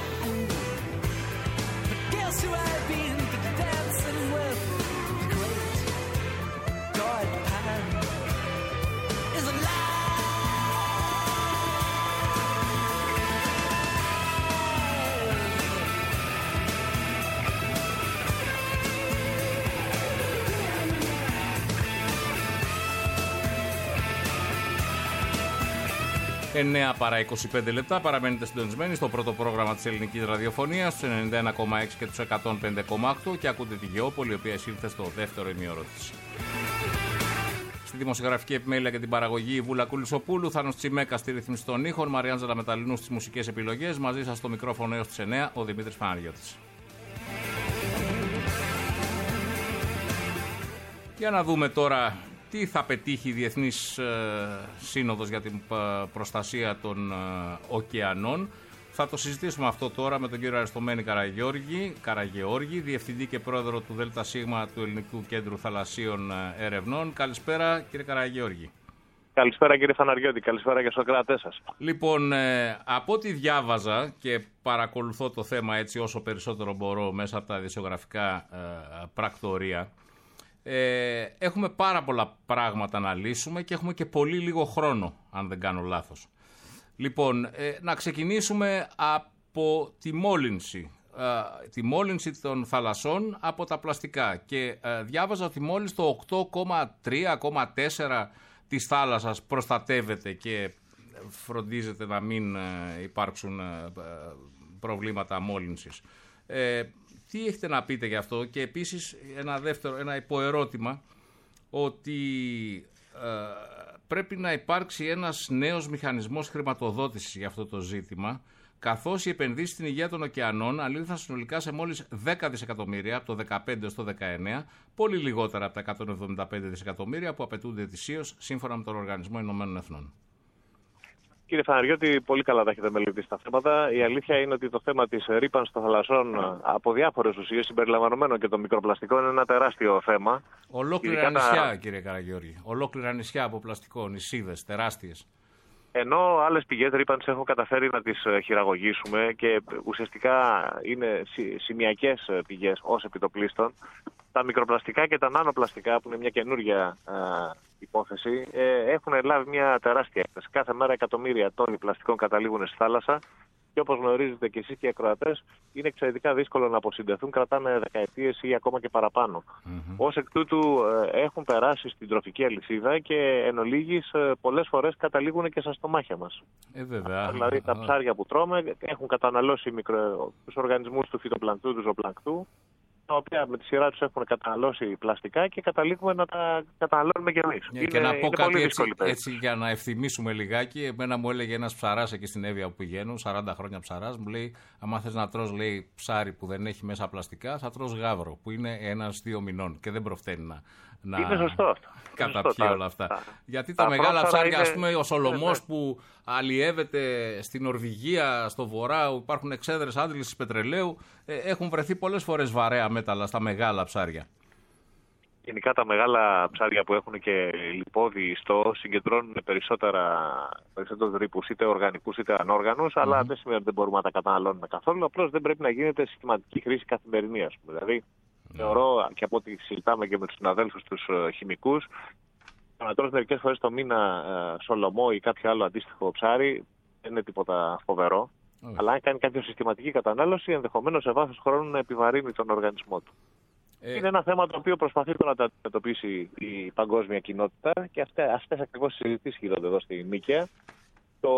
Guess who I've been dancing with? The great God Pan is alive. εννέα παρά είκοσι πέντε λεπτά, παραμένετε συντονισμένοι στο πρώτο πρόγραμμα της ελληνικής ραδιοφωνίας, στους ενενήντα ένα κόμμα έξι και τους εκατόν πέντε κόμμα οκτώ, και ακούτε τη Γεώπολη, η οποία εισήλθε στο δεύτερο ημίωρο της. Στη δημοσιογραφική επιμέλεια και την παραγωγή η Βούλα Κουλισοπούλου, Θάνος Τσιμέκα στη ρύθμιση των ήχων, Μαριάντζελα Μεταλλινού στις μουσικές επιλογές, μαζί σας στο μικρόφωνο έως τις εννέα, ο Δημήτρης Παναγιώτης. Για να δούμε τώρα τι θα πετύχει η Διεθνής ε, Σύνοδος για την ε, προστασία των ε, ωκεανών. Θα το συζητήσουμε αυτό τώρα με τον κύριο Αριστομένη Καραγεώργη, Καραγεώργη, Διευθυντή και Πρόεδρο του ΔΣ του Ελληνικού Κέντρου Θαλασσίων Ερευνών. Καλησπέρα κύριε Καραγεώργη. Καλησπέρα κύριε Φαναριώτη, καλησπέρα και στους ακροατές σας. Λοιπόν, ε, από ό,τι διάβαζα και παρακολουθώ το θέμα έτσι όσο περισσότερο μπορώ μέσα από τα ειδησιογραφικά ε, πρακτορία, Ε, έχουμε πάρα πολλά πράγματα να λύσουμε και έχουμε και πολύ λίγο χρόνο, αν δεν κάνω λάθος. Λοιπόν, ε, να ξεκινήσουμε από τη μόλυνση. Ε, τη μόλυνση των θαλασσών από τα πλαστικά. Και ε, διάβαζα ότι μόλις το οκτώ κόμμα τρία κόμμα τέσσερα της θάλασσας προστατεύεται και φροντίζεται να μην ε, υπάρξουν ε, προβλήματα μόλυνσης. Ε, Τι έχετε να πείτε γι' αυτό? Και επίσης ένα δεύτερο, ένα υποερώτημα, ότι ε, πρέπει να υπάρξει ένας νέος μηχανισμός χρηματοδότησης για αυτό το ζήτημα, καθώς οι επενδύσεις στην υγεία των ωκεανών αλήθησαν συνολικά σε μόλις δέκα δισεκατομμύρια από το δεκαπέντε στο δεκαεννέα, πολύ λιγότερα από τα εκατόν εβδομήντα πέντε δισεκατομμύρια που απαιτούνται ετησίως σύμφωνα με τον Οργανισμό Ηνωμένων Εθνών. Κύριε Φαναριώτη, πολύ καλά τα έχετε μελετήσει τα θέματα. Η αλήθεια είναι ότι το θέμα της ρύπανσης των θαλασσών από διάφορες ουσίες, συμπεριλαμβανομένων και των μικροπλαστικών, είναι ένα τεράστιο θέμα. Ολόκληρα Ειδικά νησιά, τα... κύριε Καραγιώργη. Ολόκληρα νησιά από πλαστικό, νησίδες τεράστιες. Ενώ άλλες πηγές ρύπανσης έχουν καταφέρει να τις χειραγωγήσουμε και ουσιαστικά είναι σημειακές πηγές ως επιτοπλίστων, τα μικροπλαστικά και τα νανοπλαστικά, που είναι μια καινούργια α, υπόθεση, ε, έχουν λάβει μια τεράστια έκταση. Κάθε μέρα εκατομμύρια τόνοι πλαστικών καταλήγουν στη θάλασσα και όπως γνωρίζετε και εσείς και οι ακροατές, είναι εξαιρετικά δύσκολο να αποσυντεθούν, κρατάνε δεκαετίες ή ακόμα και παραπάνω. Mm-hmm. Ως εκ τούτου ε, έχουν περάσει στην τροφική αλυσίδα και εν ολίγης ε, πολλές φορές καταλήγουν και στα στομάχια μας. Ε, βέβαια. Δηλαδή τα ψάρια που τρώμε έχουν καταναλώσει μικρο... τους οργανισμούς του φυτοπλανκτού, του ζωοπλανκτού, τα οποία με τη σειρά τους έχουν καταναλώσει πλαστικά και καταλήγουμε να τα καταναλώνουμε και εμείς. Και είναι, να πω κάτι έτσι, έτσι για να ευθυμίσουμε λιγάκι. Εμένα μου έλεγε ένας ψαράς εκεί στην Εύβοια που πηγαίνω, σαράντα χρόνια ψαράς, μου λέει: άμα θες να τρως, λέει, ψάρι που δεν έχει μέσα πλαστικά, θα τρως γάβρο, που είναι ένας δύο μηνών και δεν προφταίνει να, να είναι σωστό αυτό. καταπιεί όλα αυτά. Τα, Γιατί τα, τα μεγάλα ψάρια, είναι... ας πούμε, ο Σολωμός που αλλιεύεται στην Νορβηγία, στο βορρά, που υπάρχουν εξέδρες άντλησης πετρελαίου, ε, έχουν βρεθεί πολλές φορές βαρέα μέταλλα στα μεγάλα ψάρια. Γενικά τα μεγάλα ψάρια που έχουν και λιπόδι ιστό συγκεντρώνουν περισσότερα, περισσότερους ρήπους, είτε οργανικούς είτε ανόργανους, mm-hmm. αλλά δεν σημαίνει ότι δεν μπορούμε να τα καταναλώνουμε καθόλου. Απλώς δεν πρέπει να γίνεται συστηματική χρήση καθημερινή, ας πούμε. Δηλαδή, mm-hmm. θεωρώ και από ό,τι συζητάμε και με τους συναδέλφους τους χημικούς, να τρως μερικές φορές το μήνα σολομό ή κάποιο άλλο αντίστοιχο ψάρι δεν είναι τίποτα φοβερό. Mm-hmm. Αλλά αν κάνει κάποια συστηματική κατανάλωση, ενδεχομένως σε βάθος χρόνου να επιβαρύνει τον οργανισμό του. Ε... Είναι ένα θέμα το οποίο προσπαθεί να το αντιμετωπίσει η παγκόσμια κοινότητα και αυτές ακριβώς οι συζητήσεις γίνονται εδώ στη Νίκαια. Το...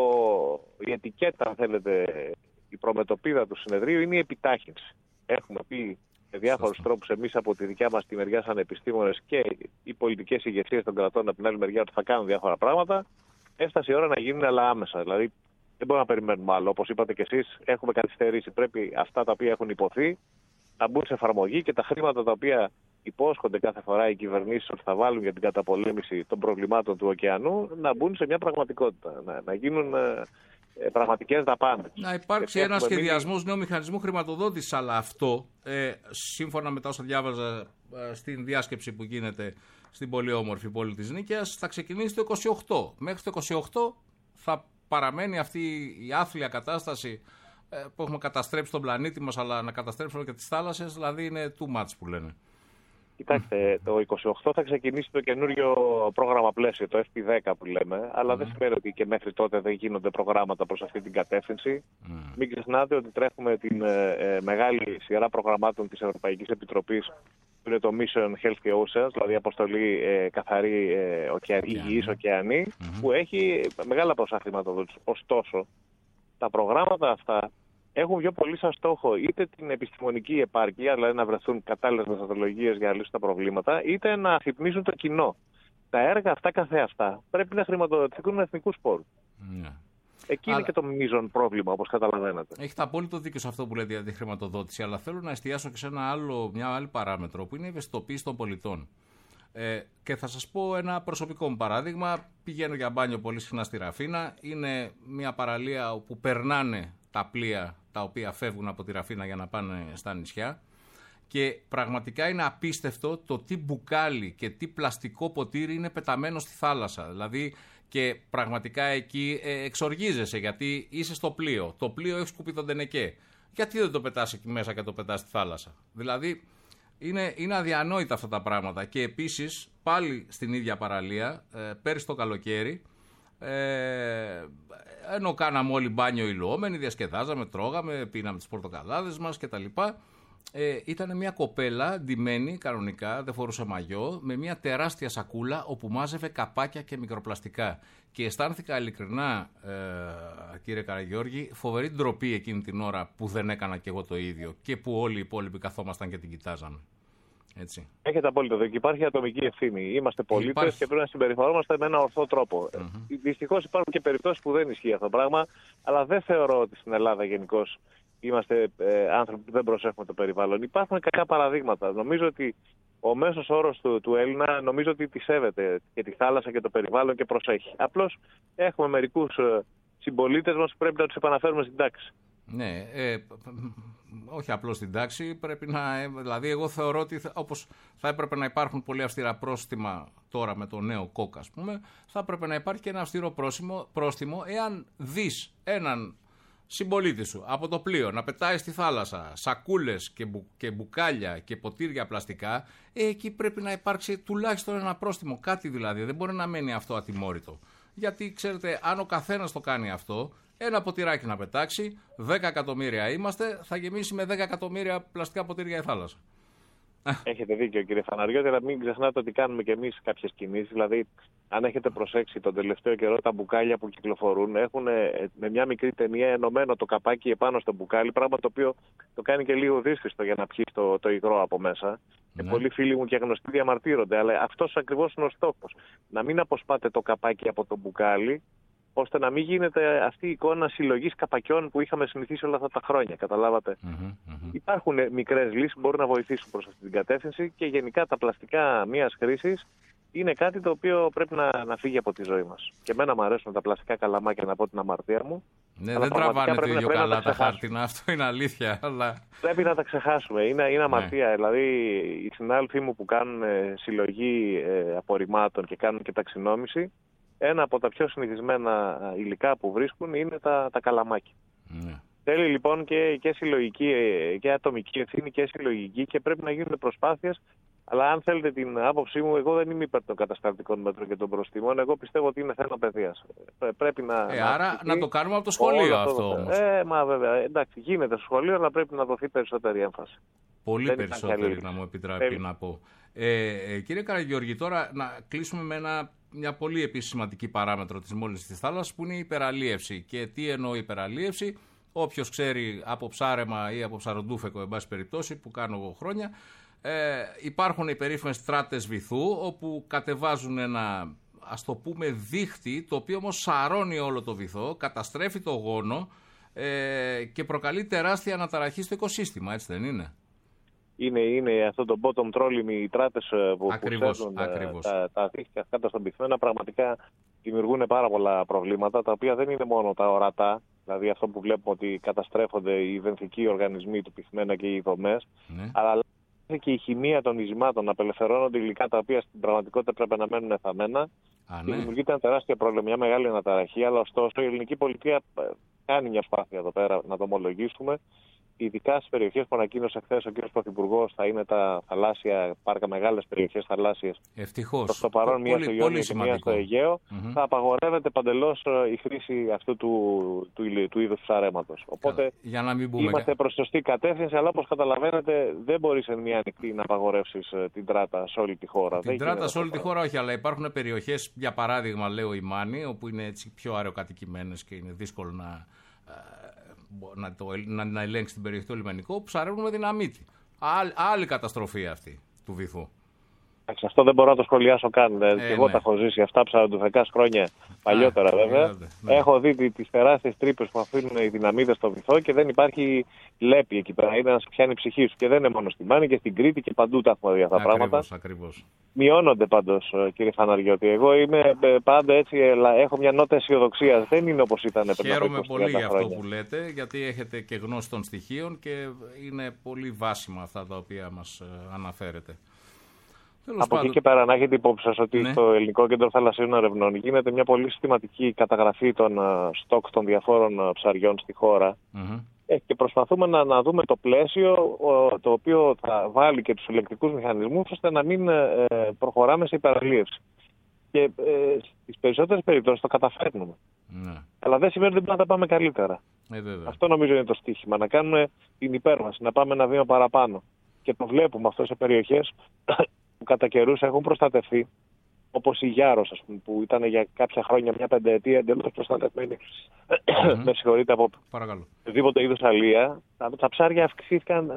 Η ετικέτα, αν θέλετε, η προμετωπίδα του συνεδρίου είναι η επιτάχυνση. Έχουμε πει με διάφορους τρόπους εμείς από τη δικιά μας τη μεριά σαν επιστήμονες και οι πολιτικές ηγεσίες των κρατών από την άλλη μεριά ότι θα κάνουν διάφορα πράγματα. Έφτασε η ώρα να γίνουν, αλλά άμεσα. Δηλαδή δεν μπορούμε να περιμένουμε άλλο. Όπως είπατε και εσείς, έχουμε καθυστερήσει. Πρέπει αυτά τα οποία έχουν υποθεί να μπουν σε εφαρμογή και τα χρήματα τα οποία υπόσχονται κάθε φορά οι κυβερνήσεις ότι θα βάλουν για την καταπολέμηση των προβλημάτων του ωκεανού να μπουν σε μια πραγματικότητα, να, να γίνουν ε, πραγματικές δαπάνες. Να υπάρξει ένας σχεδιασμός μείνει... νέου μηχανισμού χρηματοδότησης, αλλά αυτό, ε, σύμφωνα με τα όσα διάβαζα ε, στην διάσκεψη που γίνεται στην πολύ όμορφη πόλη της Νίκαιας, θα ξεκινήσει το είκοσι οκτώ. Μέχρι το είκοσι οκτώ θα παραμένει αυτή η άθλια κατάσταση που έχουμε καταστρέψει τον πλανήτη μας, αλλά να καταστρέψουμε και τις θάλασσες, δηλαδή είναι too much που λένε. Κοιτάξτε, το είκοσι οκτώ θα ξεκινήσει το καινούριο πρόγραμμα πλαίσιο, το εφ πι δέκα που λέμε, αλλά mm. δεν σημαίνει ότι και μέχρι τότε δεν γίνονται προγράμματα προς αυτή την κατεύθυνση. Mm. Μην ξεχνάτε ότι τρέχουμε την ε, μεγάλη σειρά προγραμμάτων της Ευρωπαϊκής Επιτροπής, που είναι το Mission Health και Oceans, δηλαδή αποστολή ε, καθαρή ε, ωκεανή, υγιής ωκεανή, mm-hmm. που έχει μεγάλα ποσά χρηματοδότηση. Ωστόσο, τα προγράμματα αυτά έχουν πιο πολύ σαν στόχο είτε την επιστημονική επάρκεια, δηλαδή να βρεθούν κατάλληλες μεθοδολογίες για να λύσουν τα προβλήματα, είτε να αφυπνίσουν το κοινό. Τα έργα αυτά καθεαυτά πρέπει να χρηματοδοτηθούν με εθνικούς πόρους. Yeah. Εκεί αλλά... είναι και το μείζον πρόβλημα, όπως καταλαβαίνετε. Έχετε απόλυτο δίκιο σε αυτό που λέτε για τη χρηματοδότηση, αλλά θέλω να εστιάσω και σε ένα άλλο, μια άλλη παράμετρο που είναι η ευαισθητοποίηση των πολιτών. Ε, και θα σας πω ένα προσωπικό μου παράδειγμα. Πηγαίνω για μπάνιο πολύ συχνά στη Ραφίνα. Είναι μια παραλία όπου περνάνε τα πλοία τα οποία φεύγουν από τη Ραφίνα για να πάνε στα νησιά. Και πραγματικά είναι απίστευτο το τι μπουκάλι και τι πλαστικό ποτήρι είναι πεταμένο στη θάλασσα. Δηλαδή και πραγματικά εκεί ε, εξοργίζεσαι γιατί είσαι στο πλοίο. Το πλοίο έχει σκουπίδι ντενεκέ. Γιατί δεν το πετάς εκεί μέσα και το πετάς στη θάλασσα? Δηλαδή είναι, είναι αδιανόητα αυτά τα πράγματα. Και επίσης πάλι στην ίδια παραλία, ε, πέρυσι το καλοκαίρι, ε, ενώ κάναμε όλοι μπάνιο υλουόμενοι, διασκεδάζαμε, τρώγαμε, πίναμε τις πορτοκαλάδες μας κτλ. Ε, ήταν μια κοπέλα ντυμένη κανονικά, δεν φορούσε μαγιό, με μια τεράστια σακούλα όπου μάζευε καπάκια και μικροπλαστικά. Και αισθάνθηκα ειλικρινά, ε, κύριε Καραγιώργη, φοβερή ντροπή εκείνη την ώρα που δεν έκανα κι εγώ το ίδιο και που όλοι οι υπόλοιποι καθόμασταν και την κοιτάζαμε. Έτσι. Έχετε απόλυτο δίκιο. Υπάρχει ατομική ευθύνη. Είμαστε πολίτες Υπάρχει. και πρέπει να συμπεριφερόμαστε με ένα ορθό τρόπο. Mm-hmm. Δυστυχώς υπάρχουν και περιπτώσεις που δεν ισχύει αυτό το πράγμα, αλλά δεν θεωρώ ότι στην Ελλάδα γενικώς είμαστε ε, άνθρωποι που δεν προσέχουμε το περιβάλλον. Υπάρχουν κακά παραδείγματα. Νομίζω ότι ο μέσος όρος του, του Έλληνα νομίζω ότι τη σέβεται και τη θάλασσα και το περιβάλλον και προσέχει. Απλώς έχουμε μερικούς ε, συμπολίτες μας που πρέπει να τους επαναφέρουμε στην τάξη. Ναι, ε, όχι απλώς στην τάξη, πρέπει να, ε, δηλαδή εγώ θεωρώ ότι θα, όπως θα έπρεπε να υπάρχουν πολύ αυστηρά πρόστιμα τώρα με το νέο κόκ, ας πούμε, θα έπρεπε να υπάρχει και ένα αυστηρό πρόστιμο, πρόστιμο εάν δεις έναν συμπολίτη σου από το πλοίο να πετάει στη θάλασσα σακούλες και, μπου, και μπουκάλια και ποτήρια πλαστικά, ε, εκεί πρέπει να υπάρξει τουλάχιστον ένα πρόστιμο, κάτι δηλαδή, δεν μπορεί να μένει αυτό ατιμόρυτο. Γιατί ξέρετε, αν ο καθένας το κάνει αυτό, ένα ποτηράκι να πετάξει, δέκα εκατομμύρια είμαστε, θα γεμίσει με δέκα εκατομμύρια πλαστικά ποτήρια η θάλασσα. Έχετε δίκιο, κύριε Φαναριώτη, αλλά μην ξεχνάτε ότι κάνουμε και εμείς κάποιες κινήσεις. Δηλαδή, αν έχετε προσέξει τον τελευταίο καιρό, τα μπουκάλια που κυκλοφορούν έχουν με μια μικρή ταινία ενωμένο το καπάκι επάνω στο μπουκάλι, πράγμα το οποίο το κάνει και λίγο δύσκολο για να πιει το, το υγρό από μέσα. Ναι. Και πολλοί φίλοι μου και γνωστοί διαμαρτύρονται, αλλά αυτός ακριβώς είναι ο στόχος. Να μην αποσπάτε το καπάκι από το μπουκάλι, ώστε να μην γίνεται αυτή η εικόνα συλλογής καπακιών που είχαμε συνηθίσει όλα αυτά τα χρόνια. Καταλάβατε. Mm-hmm, mm-hmm. Υπάρχουν μικρές λύσεις που μπορούν να βοηθήσουν προς αυτή την κατεύθυνση και γενικά τα πλαστικά μίας χρήσης είναι κάτι το οποίο πρέπει να, να φύγει από τη ζωή μας. Και εμένα μου αρέσουν τα πλαστικά καλαμάκια, να πω την αμαρτία μου. Ναι, δεν τραβάνε το ίδιο καλά τα, τα χάρτινα, αυτό είναι αλήθεια. Αλλά... Πρέπει να τα ξεχάσουμε. Είναι, είναι αμαρτία. Ναι. Δηλαδή, οι συνάδελφοί μου που κάνουν συλλογή ε, απορριμμάτων και κάνουν και ταξινόμηση, ένα από τα πιο συνηθισμένα υλικά που βρίσκουν είναι τα, τα καλαμάκια. Ναι. Θέλει λοιπόν και, και συλλογική και ατομική ευθύνη και συλλογική και πρέπει να γίνουν προσπάθειες. Αλλά αν θέλετε την άποψή μου, εγώ δεν είμαι υπέρ των κατασταλτικών μέτρων και των προστιμών. Εγώ πιστεύω ότι είναι θέμα παιδείας. Πρέπει να. Ε, να άρα αρχίσει. Να το κάνουμε από το σχολείο αυτό όμως. Ε, μα βέβαια. Εντάξει, γίνεται στο σχολείο, αλλά πρέπει να δοθεί περισσότερη έμφαση. Πολύ δεν περισσότερη, να μου επιτρέπει ε, να πω. Ε, ε, κύριε Καραγιώργη, τώρα να κλείσουμε με ένα. Μια πολύ επίσης σημαντική παράμετρο της μόλυνσης της θάλασσας που είναι η υπεραλίευση. Και τι εννοώ υπεραλίευση, όποιος ξέρει από ψάρεμα ή από ψαροντούφεκο, εν πάση περιπτώσει, που κάνω εγώ χρόνια, ε, υπάρχουν οι περίφημες στράτες βυθού, όπου κατεβάζουν ένα, ας το πούμε, δίχτυ, το οποίο όμως σαρώνει όλο το βυθό, καταστρέφει το γόνο ε, και προκαλεί τεράστια αναταραχή στο οικοσύστημα, έτσι δεν είναι? Είναι, είναι αυτό το bottom trolling, οι τράτες που, ακριβώς, που ακριβώς. τα, τα δίχτυα κάτω στον πυθμένα πραγματικά δημιουργούν πάρα πολλά προβλήματα, τα οποία δεν είναι μόνο τα ορατά, δηλαδή αυτό που βλέπουμε ότι καταστρέφονται οι βενθικοί οργανισμοί του πυθμένα και οι δομές, ναι. Αλλά και η χημεία των ειζημάτων, να απελευθερώνονται υλικά τα οποία στην πραγματικότητα πρέπει να μένουν θαμμένα. Α, ναι. Και δημιουργείται ένα τεράστιο πρόβλημα, μια μεγάλη αναταραχή, αλλά ωστόσο η ελληνική πολιτεία κάνει μια σπάθεια εδώ πέρα, να το ομολογήσουμε. Ειδικά στις περιοχές που ανακοίνωσε χθες ο κ. Πρωθυπουργός, θα είναι τα θαλάσσια πάρκα, μεγάλες περιοχές θαλάσσιες. Ευτυχώς. Προς το παρόν μία στο Ιόνιο και μία στο Αιγαίο. Mm-hmm. Θα απαγορεύεται παντελώς η χρήση αυτού του, του, του, του είδους ψαρέματος. Οπότε για να μην πούμε είμαστε προς σωστή κατεύθυνση, αλλά όπως καταλαβαίνετε δεν μπορείς εν μία νυχτή να απαγορεύσεις την τράτα σε όλη τη χώρα. Την τράτα σε όλη τη χώρα όχι, αλλά υπάρχουν περιοχές, για παράδειγμα λέω η Μάνη, όπου είναι έτσι πιο αεροκατοικημένες και είναι δύσκολο να... Να, το, να, να ελέγξει την περιοχή του λιμενικού, που ψαρεύουν με δυναμίτη. Άλλη, άλλη καταστροφή αυτή του βυθού. Αυτό δεν μπορώ να το σχολιάσω καν. Ε, και εγώ ναι. Τα έχω ζήσει αυτά ψαροντουφεκά χρόνια παλιότερα, Α, βέβαια. Ναι, ναι. Έχω δει τις τεράστιες τρύπες που αφήνουν οι δυναμίτες στο βυθό και δεν υπάρχει λέπη εκεί πέρα. Είναι να σε πιάνει η ψυχή σου. Και δεν είναι μόνο στη Μάνη και στην Κρήτη και παντού τα έχουμε δει αυτά τα πράγματα. Ακριβώς. Μειώνονται πάντως, κύριε Φαναριώτη. Εγώ είμαι πάντα έτσι, έχω μια νότα αισιοδοξία. Δεν είναι όπως ήταν πριν. Χαίρομαι πολύ για αυτό που λέτε, γιατί έχετε και γνώση των στοιχείων και είναι πολύ βάσιμα αυτά τα οποία μας αναφέρετε. Τέλος Από πάντων. Εκεί και πέρα να έχετε υπόψη σας ότι ναι. Στο Ελληνικό Κέντρο Θαλασσίων Ερευνών γίνεται μια πολύ συστηματική καταγραφή των uh, στόκ των διαφόρων uh, ψαριών στη χώρα mm-hmm. ε, και προσπαθούμε να, να δούμε το πλαίσιο uh, το οποίο θα βάλει και τους ελεγκτικούς μηχανισμούς ώστε να μην uh, προχωράμε σε υπεραλίευση. Και uh, στις περισσότερες περιπτώσεις το καταφέρνουμε. Mm. Αλλά δεν σημαίνει ότι πρέπει να τα πάμε καλύτερα. Ε, Αυτό νομίζω είναι το στίχημα. Να κάνουμε την υπέρβαση, να πάμε ένα βήμα παραπάνω. Και το βλέπουμε αυτό σε περιοχές που κατά καιρούς έχουν προστατευτεί, όπως η Γιάρος, ας πούμε, που ήταν για κάποια χρόνια, μια πενταετία εντελώς προστατευμένη. Mm-hmm. Με συγχωρείτε από οποιοδήποτε είδους αλεία. Τα, τα ψάρια αυξήθηκαν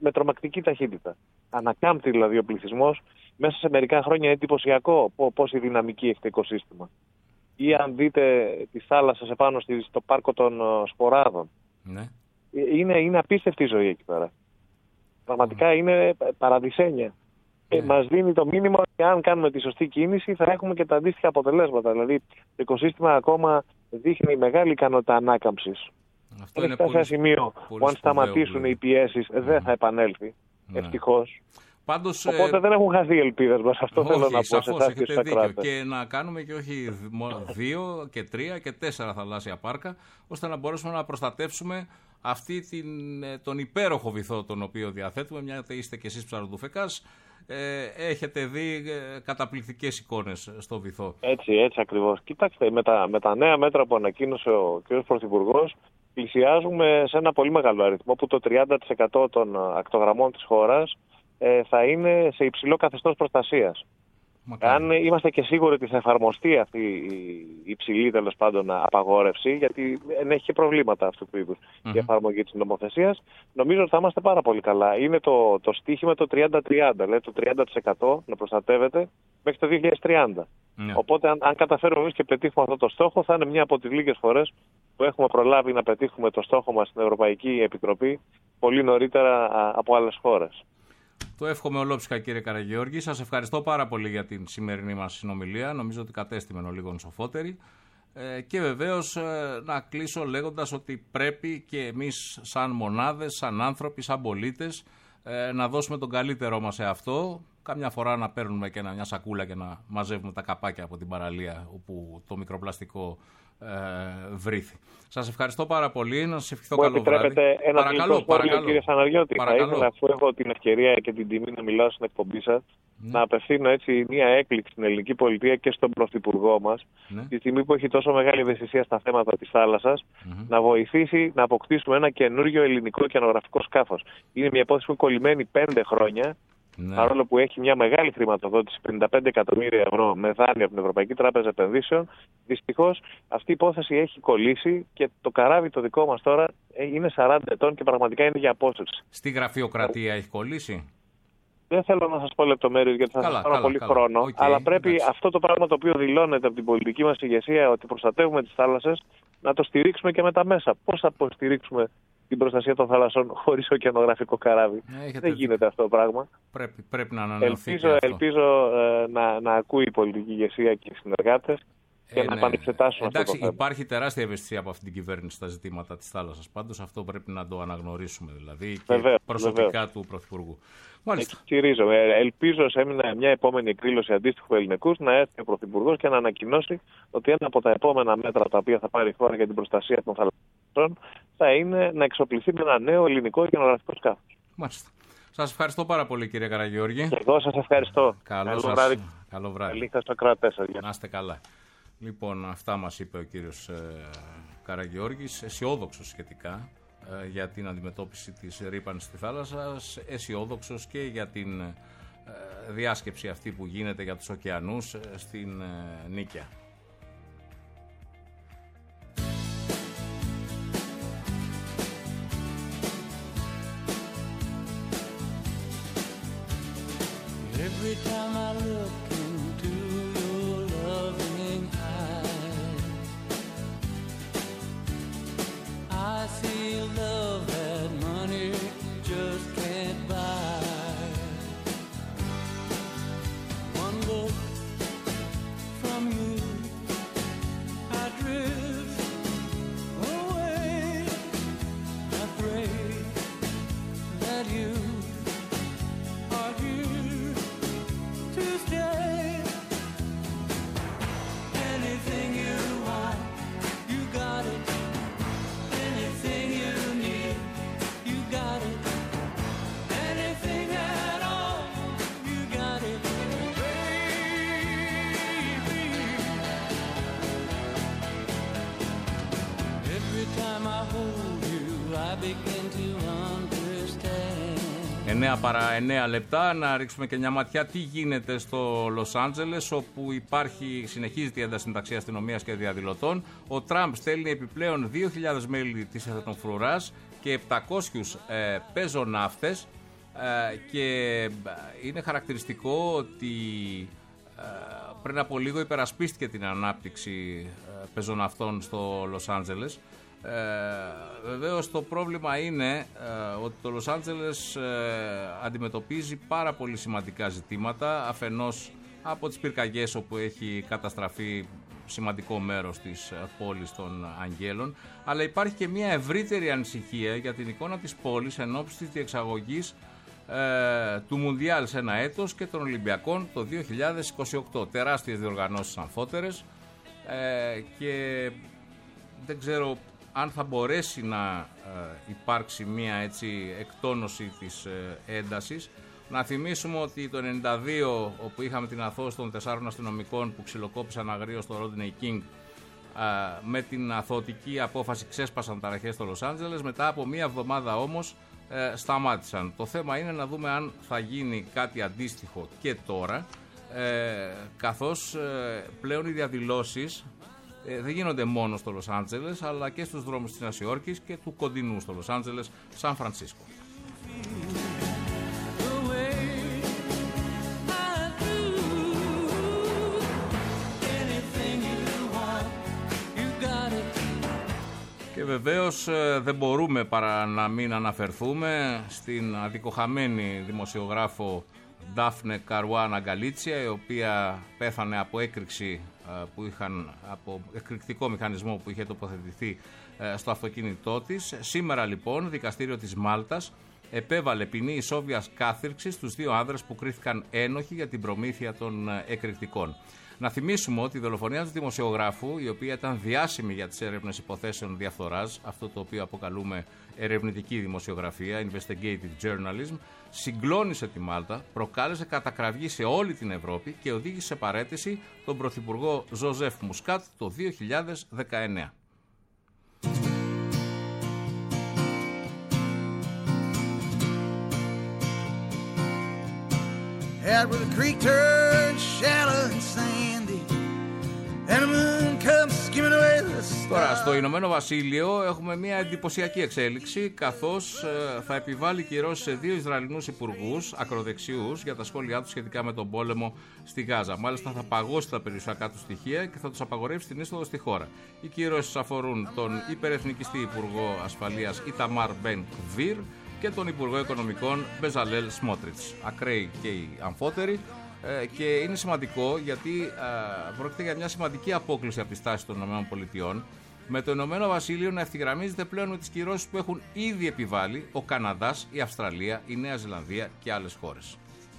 με τρομακτική ταχύτητα. Ανακάμπτει δηλαδή ο πληθυσμός. Μέσα σε μερικά χρόνια είναι εντυπωσιακό πόση δυναμική έχει το οικοσύστημα. Ή αν δείτε τη θάλασσα επάνω στο πάρκο των Σποράδων. Ναι. Είναι, είναι απίστευτη η ζωή εκεί πέρα. Πραγματικά mm. είναι παραδεισένια. Και yeah. μας δίνει το μήνυμα ότι αν κάνουμε τη σωστή κίνηση θα έχουμε και τα αντίστοιχα αποτελέσματα. Δηλαδή το οικοσύστημα ακόμα δείχνει μεγάλη ικανότητα ανάκαμψης. Αυτό είναι φτάσει σε ένα σημείο που αν σταματήσουν οι πιέσεις mm. δεν θα επανέλθει. Mm. Ευτυχώς. Πάντως, οπότε ε... δεν έχουν χαθεί οι ελπίδες μας. Αυτό όχι, θέλω να πω. Σαφώς, έχετε δίκιο. Και να κάνουμε και όχι δύο και τρία και τέσσερα θαλάσσια πάρκα, ώστε να μπορέσουμε να προστατεύσουμε αυτή την, τον υπέροχο βυθό τον οποίο διαθέτουμε. Μια είστε και εσείς ψαροντουφεκάς, ε, έχετε δει ε, καταπληκτικές εικόνες στο βυθό. Έτσι, έτσι ακριβώς. Κοιτάξτε, με τα, με τα νέα μέτρα που ανακοίνωσε ο κ. Πρωθυπουργός, πλησιάζουμε σε ένα πολύ μεγάλο αριθμό που το τριάντα τοις εκατό των ακτογραμμών της χώρας θα είναι σε υψηλό καθεστώς προστασίας. Μακάρι. Αν είμαστε και σίγουροι ότι θα εφαρμοστεί αυτή η υψηλή τέλος πάντων απαγόρευση, γιατί έχει και προβλήματα αυτού του είδους mm-hmm. η εφαρμογή της νομοθεσίας, νομίζω ότι θα είμαστε πάρα πολύ καλά. Είναι το, το στίχημα το τριάντα τριάντα, δηλαδή το τριάντα τοις εκατό να προστατεύεται μέχρι το δύο χιλιάδες τριάντα. Yeah. Οπότε αν, αν καταφέρουμε εμείς και πετύχουμε αυτό το στόχο, θα είναι μια από τις λίγες φορές που έχουμε προλάβει να πετύχουμε το στόχο μας στην Ευρωπαϊκή Επιτροπή πολύ νωρίτερα από άλλες χώρες. Το εύχομαι ολόψυχα, κύριε Καραγεώργη. Σας ευχαριστώ πάρα πολύ για την σημερινή μας συνομιλία. Νομίζω ότι κατέστημεν ο λίγων σοφότεροι. Ε, και βεβαίως ε, να κλείσω λέγοντας ότι πρέπει και εμείς σαν μονάδες, σαν άνθρωποι, σαν πολίτες ε, να δώσουμε τον καλύτερό μας σε αυτό. Καμιά φορά να παίρνουμε και ένα, μια σακούλα και να μαζεύουμε τα καπάκια από την παραλία όπου το μικροπλαστικό ε, βρήθη. Σας ευχαριστώ πάρα πολύ. Να σας ευχηθώ καλό βράδυ. Μου επιτρέπετε ένα παρακαλώ, σχόλιο, παρακαλώ. Κύριε Σαναριώτη. Παρακαλώ. Θα ήθελα, αφού έχω την ευκαιρία και την τιμή να μιλάω στην εκπομπή σας, ναι. να απευθύνω έτσι μια έκκληση στην ελληνική πολιτεία και στον Πρωθυπουργό μας, ναι. τη στιγμή που έχει τόσο μεγάλη ευαισθησία στα θέματα της θάλασσας, mm-hmm. να βοηθήσει να αποκτήσουμε ένα καινούριο ελληνικό ωκεανογραφικό σκάφος. Είναι μια υπόθεση που είναι κολλημένη πέντε χρόνια. Ναι. Παρόλο που έχει μια μεγάλη χρηματοδότηση, πενήντα πέντε εκατομμύρια ευρώ με δάνεια από την Ευρωπαϊκή Τράπεζα Επενδύσεων, δυστυχώς αυτή η υπόθεση έχει κολλήσει και το καράβι το δικό μας τώρα είναι σαράντα ετών και πραγματικά είναι για απόσυρση. Στη γραφειοκρατία έχει κολλήσει. Δεν θέλω να σας πω λεπτομέρειες γιατί θα καλά, σας πάρω καλά, πολύ καλά. χρόνο, okay, αλλά πρέπει εντάξει. αυτό το πράγμα το οποίο δηλώνεται από την πολιτική μας ηγεσία ότι προστατεύουμε τις θάλασσες να το στηρίξουμε και με τα μέσα. Πώς θα υποστηρίξουμε την προστασία των θαλασσών χωρίς ωκεανογραφικό καράβι? Έχετε Δεν γίνεται δει. αυτό το πράγμα. Πρέπει, πρέπει να ανανεωθεί. Ελπίζω, ελπίζω ε, να, να ακούει η πολιτική ηγεσία και οι συνεργάτες και ε, να ναι. επανεξετάσουν Εντάξει, αυτό το θέμα. Υπάρχει τεράστια ευαισθησία από αυτή την κυβέρνηση στα ζητήματα της θάλασσας. Πάντως αυτό πρέπει να το αναγνωρίσουμε δηλαδή και βεβαίως, προσωπικά βεβαίως. του Πρωθυπουργού. Στηρίζομαι. Ελπίζω σε μια επόμενη εκδήλωση αντίστοιχου ελληνικού να έρθει ο Πρωθυπουργός και να ανακοινώσει ότι ένα από τα επόμενα μέτρα τα οποία θα πάρει η χώρα για την προστασία των θαλασσών θα είναι να εξοπλιστεί με ένα νέο ελληνικό ωκεανογραφικό σκάφος. Μάλιστα. Σας ευχαριστώ πάρα πολύ, κύριε Καραγεώργη. Και εγώ σας ευχαριστώ. Καλό, Καλό σας... βράδυ. Καλό βράδυ. Καλή στο κράτες σας. Να είστε καλά. Λοιπόν, αυτά μας είπε ο κύριος ε, Καραγεώργης, αισιόδοξος σχετικά ε, για την αντιμετώπιση της ρύπανσης στη θάλασσα, αισιόδοξος και για την ε, διάσκεψη αυτή που γίνεται για τους ωκεανούς ε, στην ε, Νίκαια. Every time I look into your loving eyes, I see love that money just can't buy. One look from you, I drift away. I pray that you are here to stay. Anything you want, you got it. Anything you need, you got it. Anything at all, you got it, baby. Every time I hold you, I begin to understand. εννέα παρά εννέα λεπτά, να ρίξουμε και μια ματιά τι γίνεται στο Λος Άντζελες, όπου υπάρχει, συνεχίζεται η ένταση αστυνομίας και διαδηλωτών. Ο Τραμπ στέλνει επιπλέον δύο χιλιάδες μέλη της εθνοφρουράς και επτακόσιους ε, πεζοναύτες και είναι χαρακτηριστικό ότι πριν από λίγο υπερασπίστηκε την ανάπτυξη πεζοναυτών στο Λος Άντζελες. Ε, βεβαίως το πρόβλημα είναι ε, ότι το Λος Άντζελες ε, αντιμετωπίζει πάρα πολύ σημαντικά ζητήματα, αφενός από τις πυρκαγιές όπου έχει καταστραφεί σημαντικό μέρος της ε, πόλης των Αγγέλων, αλλά υπάρχει και μια ευρύτερη ανησυχία για την εικόνα της πόλης εν ώψη της διεξαγωγής ε, του Μουντιάλ σε ένα έτος και των Ολυμπιακών το δύο χιλιάδες είκοσι οκτώ. Τεράστιες διοργανώσεις αμφότερες ε, και δεν ξέρω αν θα μπορέσει να ε, υπάρξει μια έτσι εκτόνωση της ε, έντασης. Να θυμίσουμε ότι το ενενήντα δύο, όπου είχαμε την αθώωση των τεσσάρων αστυνομικών που ξυλοκόπησαν αγρίως στο Ρόντινεϊ Κίνγκ, ε, με την αθωωτική απόφαση ξέσπασαν ταραχές στο Λος Άντζελες. Μετά από μία εβδομάδα όμως ε, σταμάτησαν. Το θέμα είναι να δούμε αν θα γίνει κάτι αντίστοιχο και τώρα, ε, καθώς ε, πλέον οι διαδηλώσεις Ε, δεν γίνονται μόνο στο Λος Άντζελες, αλλά και στους δρόμους της Νέας Υόρκης και του κοντινού στο Λος Άντζελες, Σαν Φρανσίσκο. Και βεβαίως ε, δεν μπορούμε παρά να μην αναφερθούμε στην αδικοχαμένη δημοσιογράφο Ντάφνε Καρουάνα Γκαλίτσια, η οποία πέθανε από έκρηξη που είχαν, από εκρηκτικό μηχανισμό που είχε τοποθετηθεί στο αυτοκίνητό της. Σήμερα λοιπόν δικαστήριο της Μάλτας επέβαλε ποινή ισόβιας κάθυρξης στους δύο άνδρες που κρίθηκαν ένοχοι για την προμήθεια των εκρηκτικών. Να θυμίσουμε ότι η δολοφονία του δημοσιογράφου, η οποία ήταν διάσημη για τις έρευνες υποθέσεων διαφθοράς, αυτό το οποίο αποκαλούμε ερευνητική δημοσιογραφία, investigative journalism, συγκλώνησε τη Μάλτα, προκάλεσε κατακραυγή σε όλη την Ευρώπη και οδήγησε σε παραίτηση τον πρωθυπουργό Ζωζέφ Μουσκάτ το δύο χιλιάδες δεκαεννέα. Out where the creek turns shallow and sandy, and the moon comes skimming away the stars. Τώρα, στο Ηνωμένο Βασίλειο έχουμε μια εντυπωσιακή εξέλιξη, καθώς ε, θα επιβάλλει κυρώσεις σε δύο Ισραηλινούς υπουργούς ακροδεξιούς για τα σχόλιά τους σχετικά με τον πόλεμο στη Γάζα. Μάλιστα θα παγώσει τα περιουσιακά του στοιχεία και θα τους απαγορεύσει την είσοδο στη χώρα. Οι κυρώσεις αφορούν τον υπερεθνικιστή Υπουργό Ασφαλείας Ιταμάρ Μπεν Γκβίρ και τον Υπουργό Οικονομικών Μπεζαλέλ Σμότριτς. Ακραίοι και οι αμφότεροι, ε, και είναι σημαντικό γιατί ε, πρόκειται για μια σημαντική απόκληση από τη στάση των ΗΠΑ, με το Ηνωμένο Βασίλειο να ευθυγραμμίζεται πλέον με τις κυρώσεις που έχουν ήδη επιβάλει ο Καναδάς, η Αυστραλία, η Νέα Ζηλανδία και άλλες χώρες.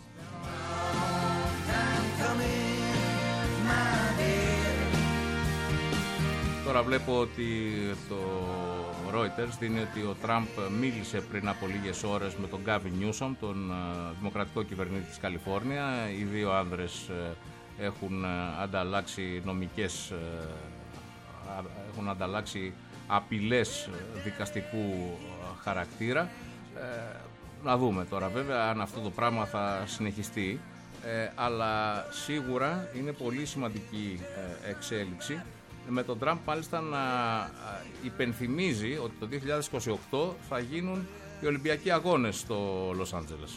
Τώρα βλέπω ότι το Reuters δίνει ότι ο Τραμπ μίλησε πριν από λίγες ώρες με τον Γκάβιν Νιούσομ, τον δημοκρατικό κυβερνήτη της Καλιφόρνια. Οι δύο άνδρες έχουν ανταλλάξει νομικές, έχουν ανταλλάξει απειλές δικαστικού χαρακτήρα. Να δούμε τώρα βέβαια αν αυτό το πράγμα θα συνεχιστεί, αλλά σίγουρα είναι πολύ σημαντική εξέλιξη, με τον Τραμπ μάλιστα να υπενθυμίζει ότι το δύο χιλιάδες είκοσι οκτώ θα γίνουν οι Ολυμπιακοί Αγώνες στο Λος Άντζελες.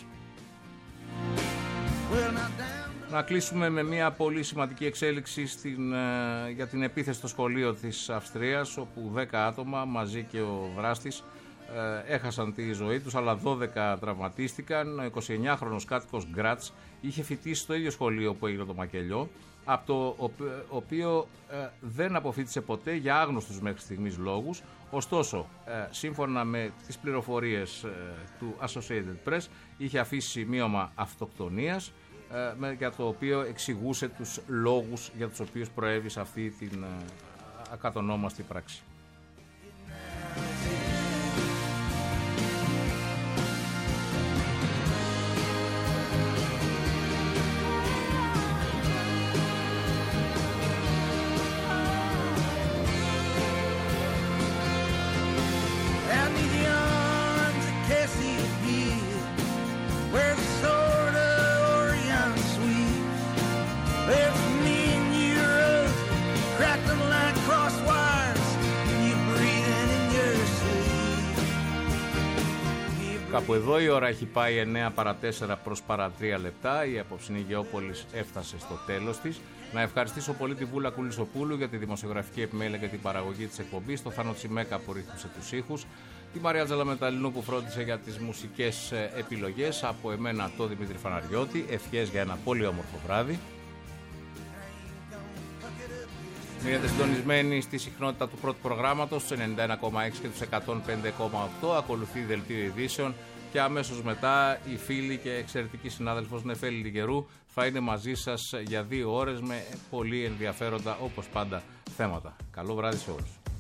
Να κλείσουμε με μια πολύ σημαντική εξέλιξη στην, για την επίθεση στο σχολείο της Αυστρίας, όπου δέκα άτομα μαζί και ο δράστης έχασαν τη ζωή τους, αλλά δώδεκα τραυματίστηκαν. Ο εικοσιεννιάχρονος κάτοικος Γκράτς είχε φοιτήσει στο ίδιο σχολείο που έγινε το μακελιό, από το οποίο ε, δεν αποφοίτησε ποτέ για άγνωστους μέχρι στιγμής λόγους. Ωστόσο, ε, σύμφωνα με τις πληροφορίες ε, του Associated Press, είχε αφήσει σημείωμα αυτοκτονίας, ε, με, για το οποίο εξηγούσε τους λόγους για τους οποίους προέβη αυτή την ε, ακατονόμαστη πράξη. Κάπου εδώ η ώρα έχει πάει εννέα παρά τέσσερα προς παρά τρία λεπτά. Η απόψινή Γεώπολης έφτασε στο τέλος της. Να ευχαριστήσω πολύ τη Βούλα Κουλισοπούλου για τη δημοσιογραφική επιμέλεια και την παραγωγή της εκπομπής, το Θάνο Τσιμέκα που ρύθμισε τους ήχους, τη Μαρία Τζαλαμεταλινού που φρόντισε για τις μουσικές επιλογές, από εμένα το Δημήτρη Φαναριώτη. Ευχές για ένα πολύ όμορφο βράδυ. Μείνετε συντονισμένοι στη συχνότητα του πρώτου προγράμματος, στους ενενήντα ένα κόμμα έξι και τους εκατόν πέντε κόμμα οκτώ. Ακολουθεί δελτίο ειδήσεων και αμέσως μετά η φίλη και εξαιρετική συνάδελφος Νεφέλη Λιγερού θα είναι μαζί σας για δύο ώρες με πολύ ενδιαφέροντα όπως πάντα θέματα. Καλό βράδυ σε όλους.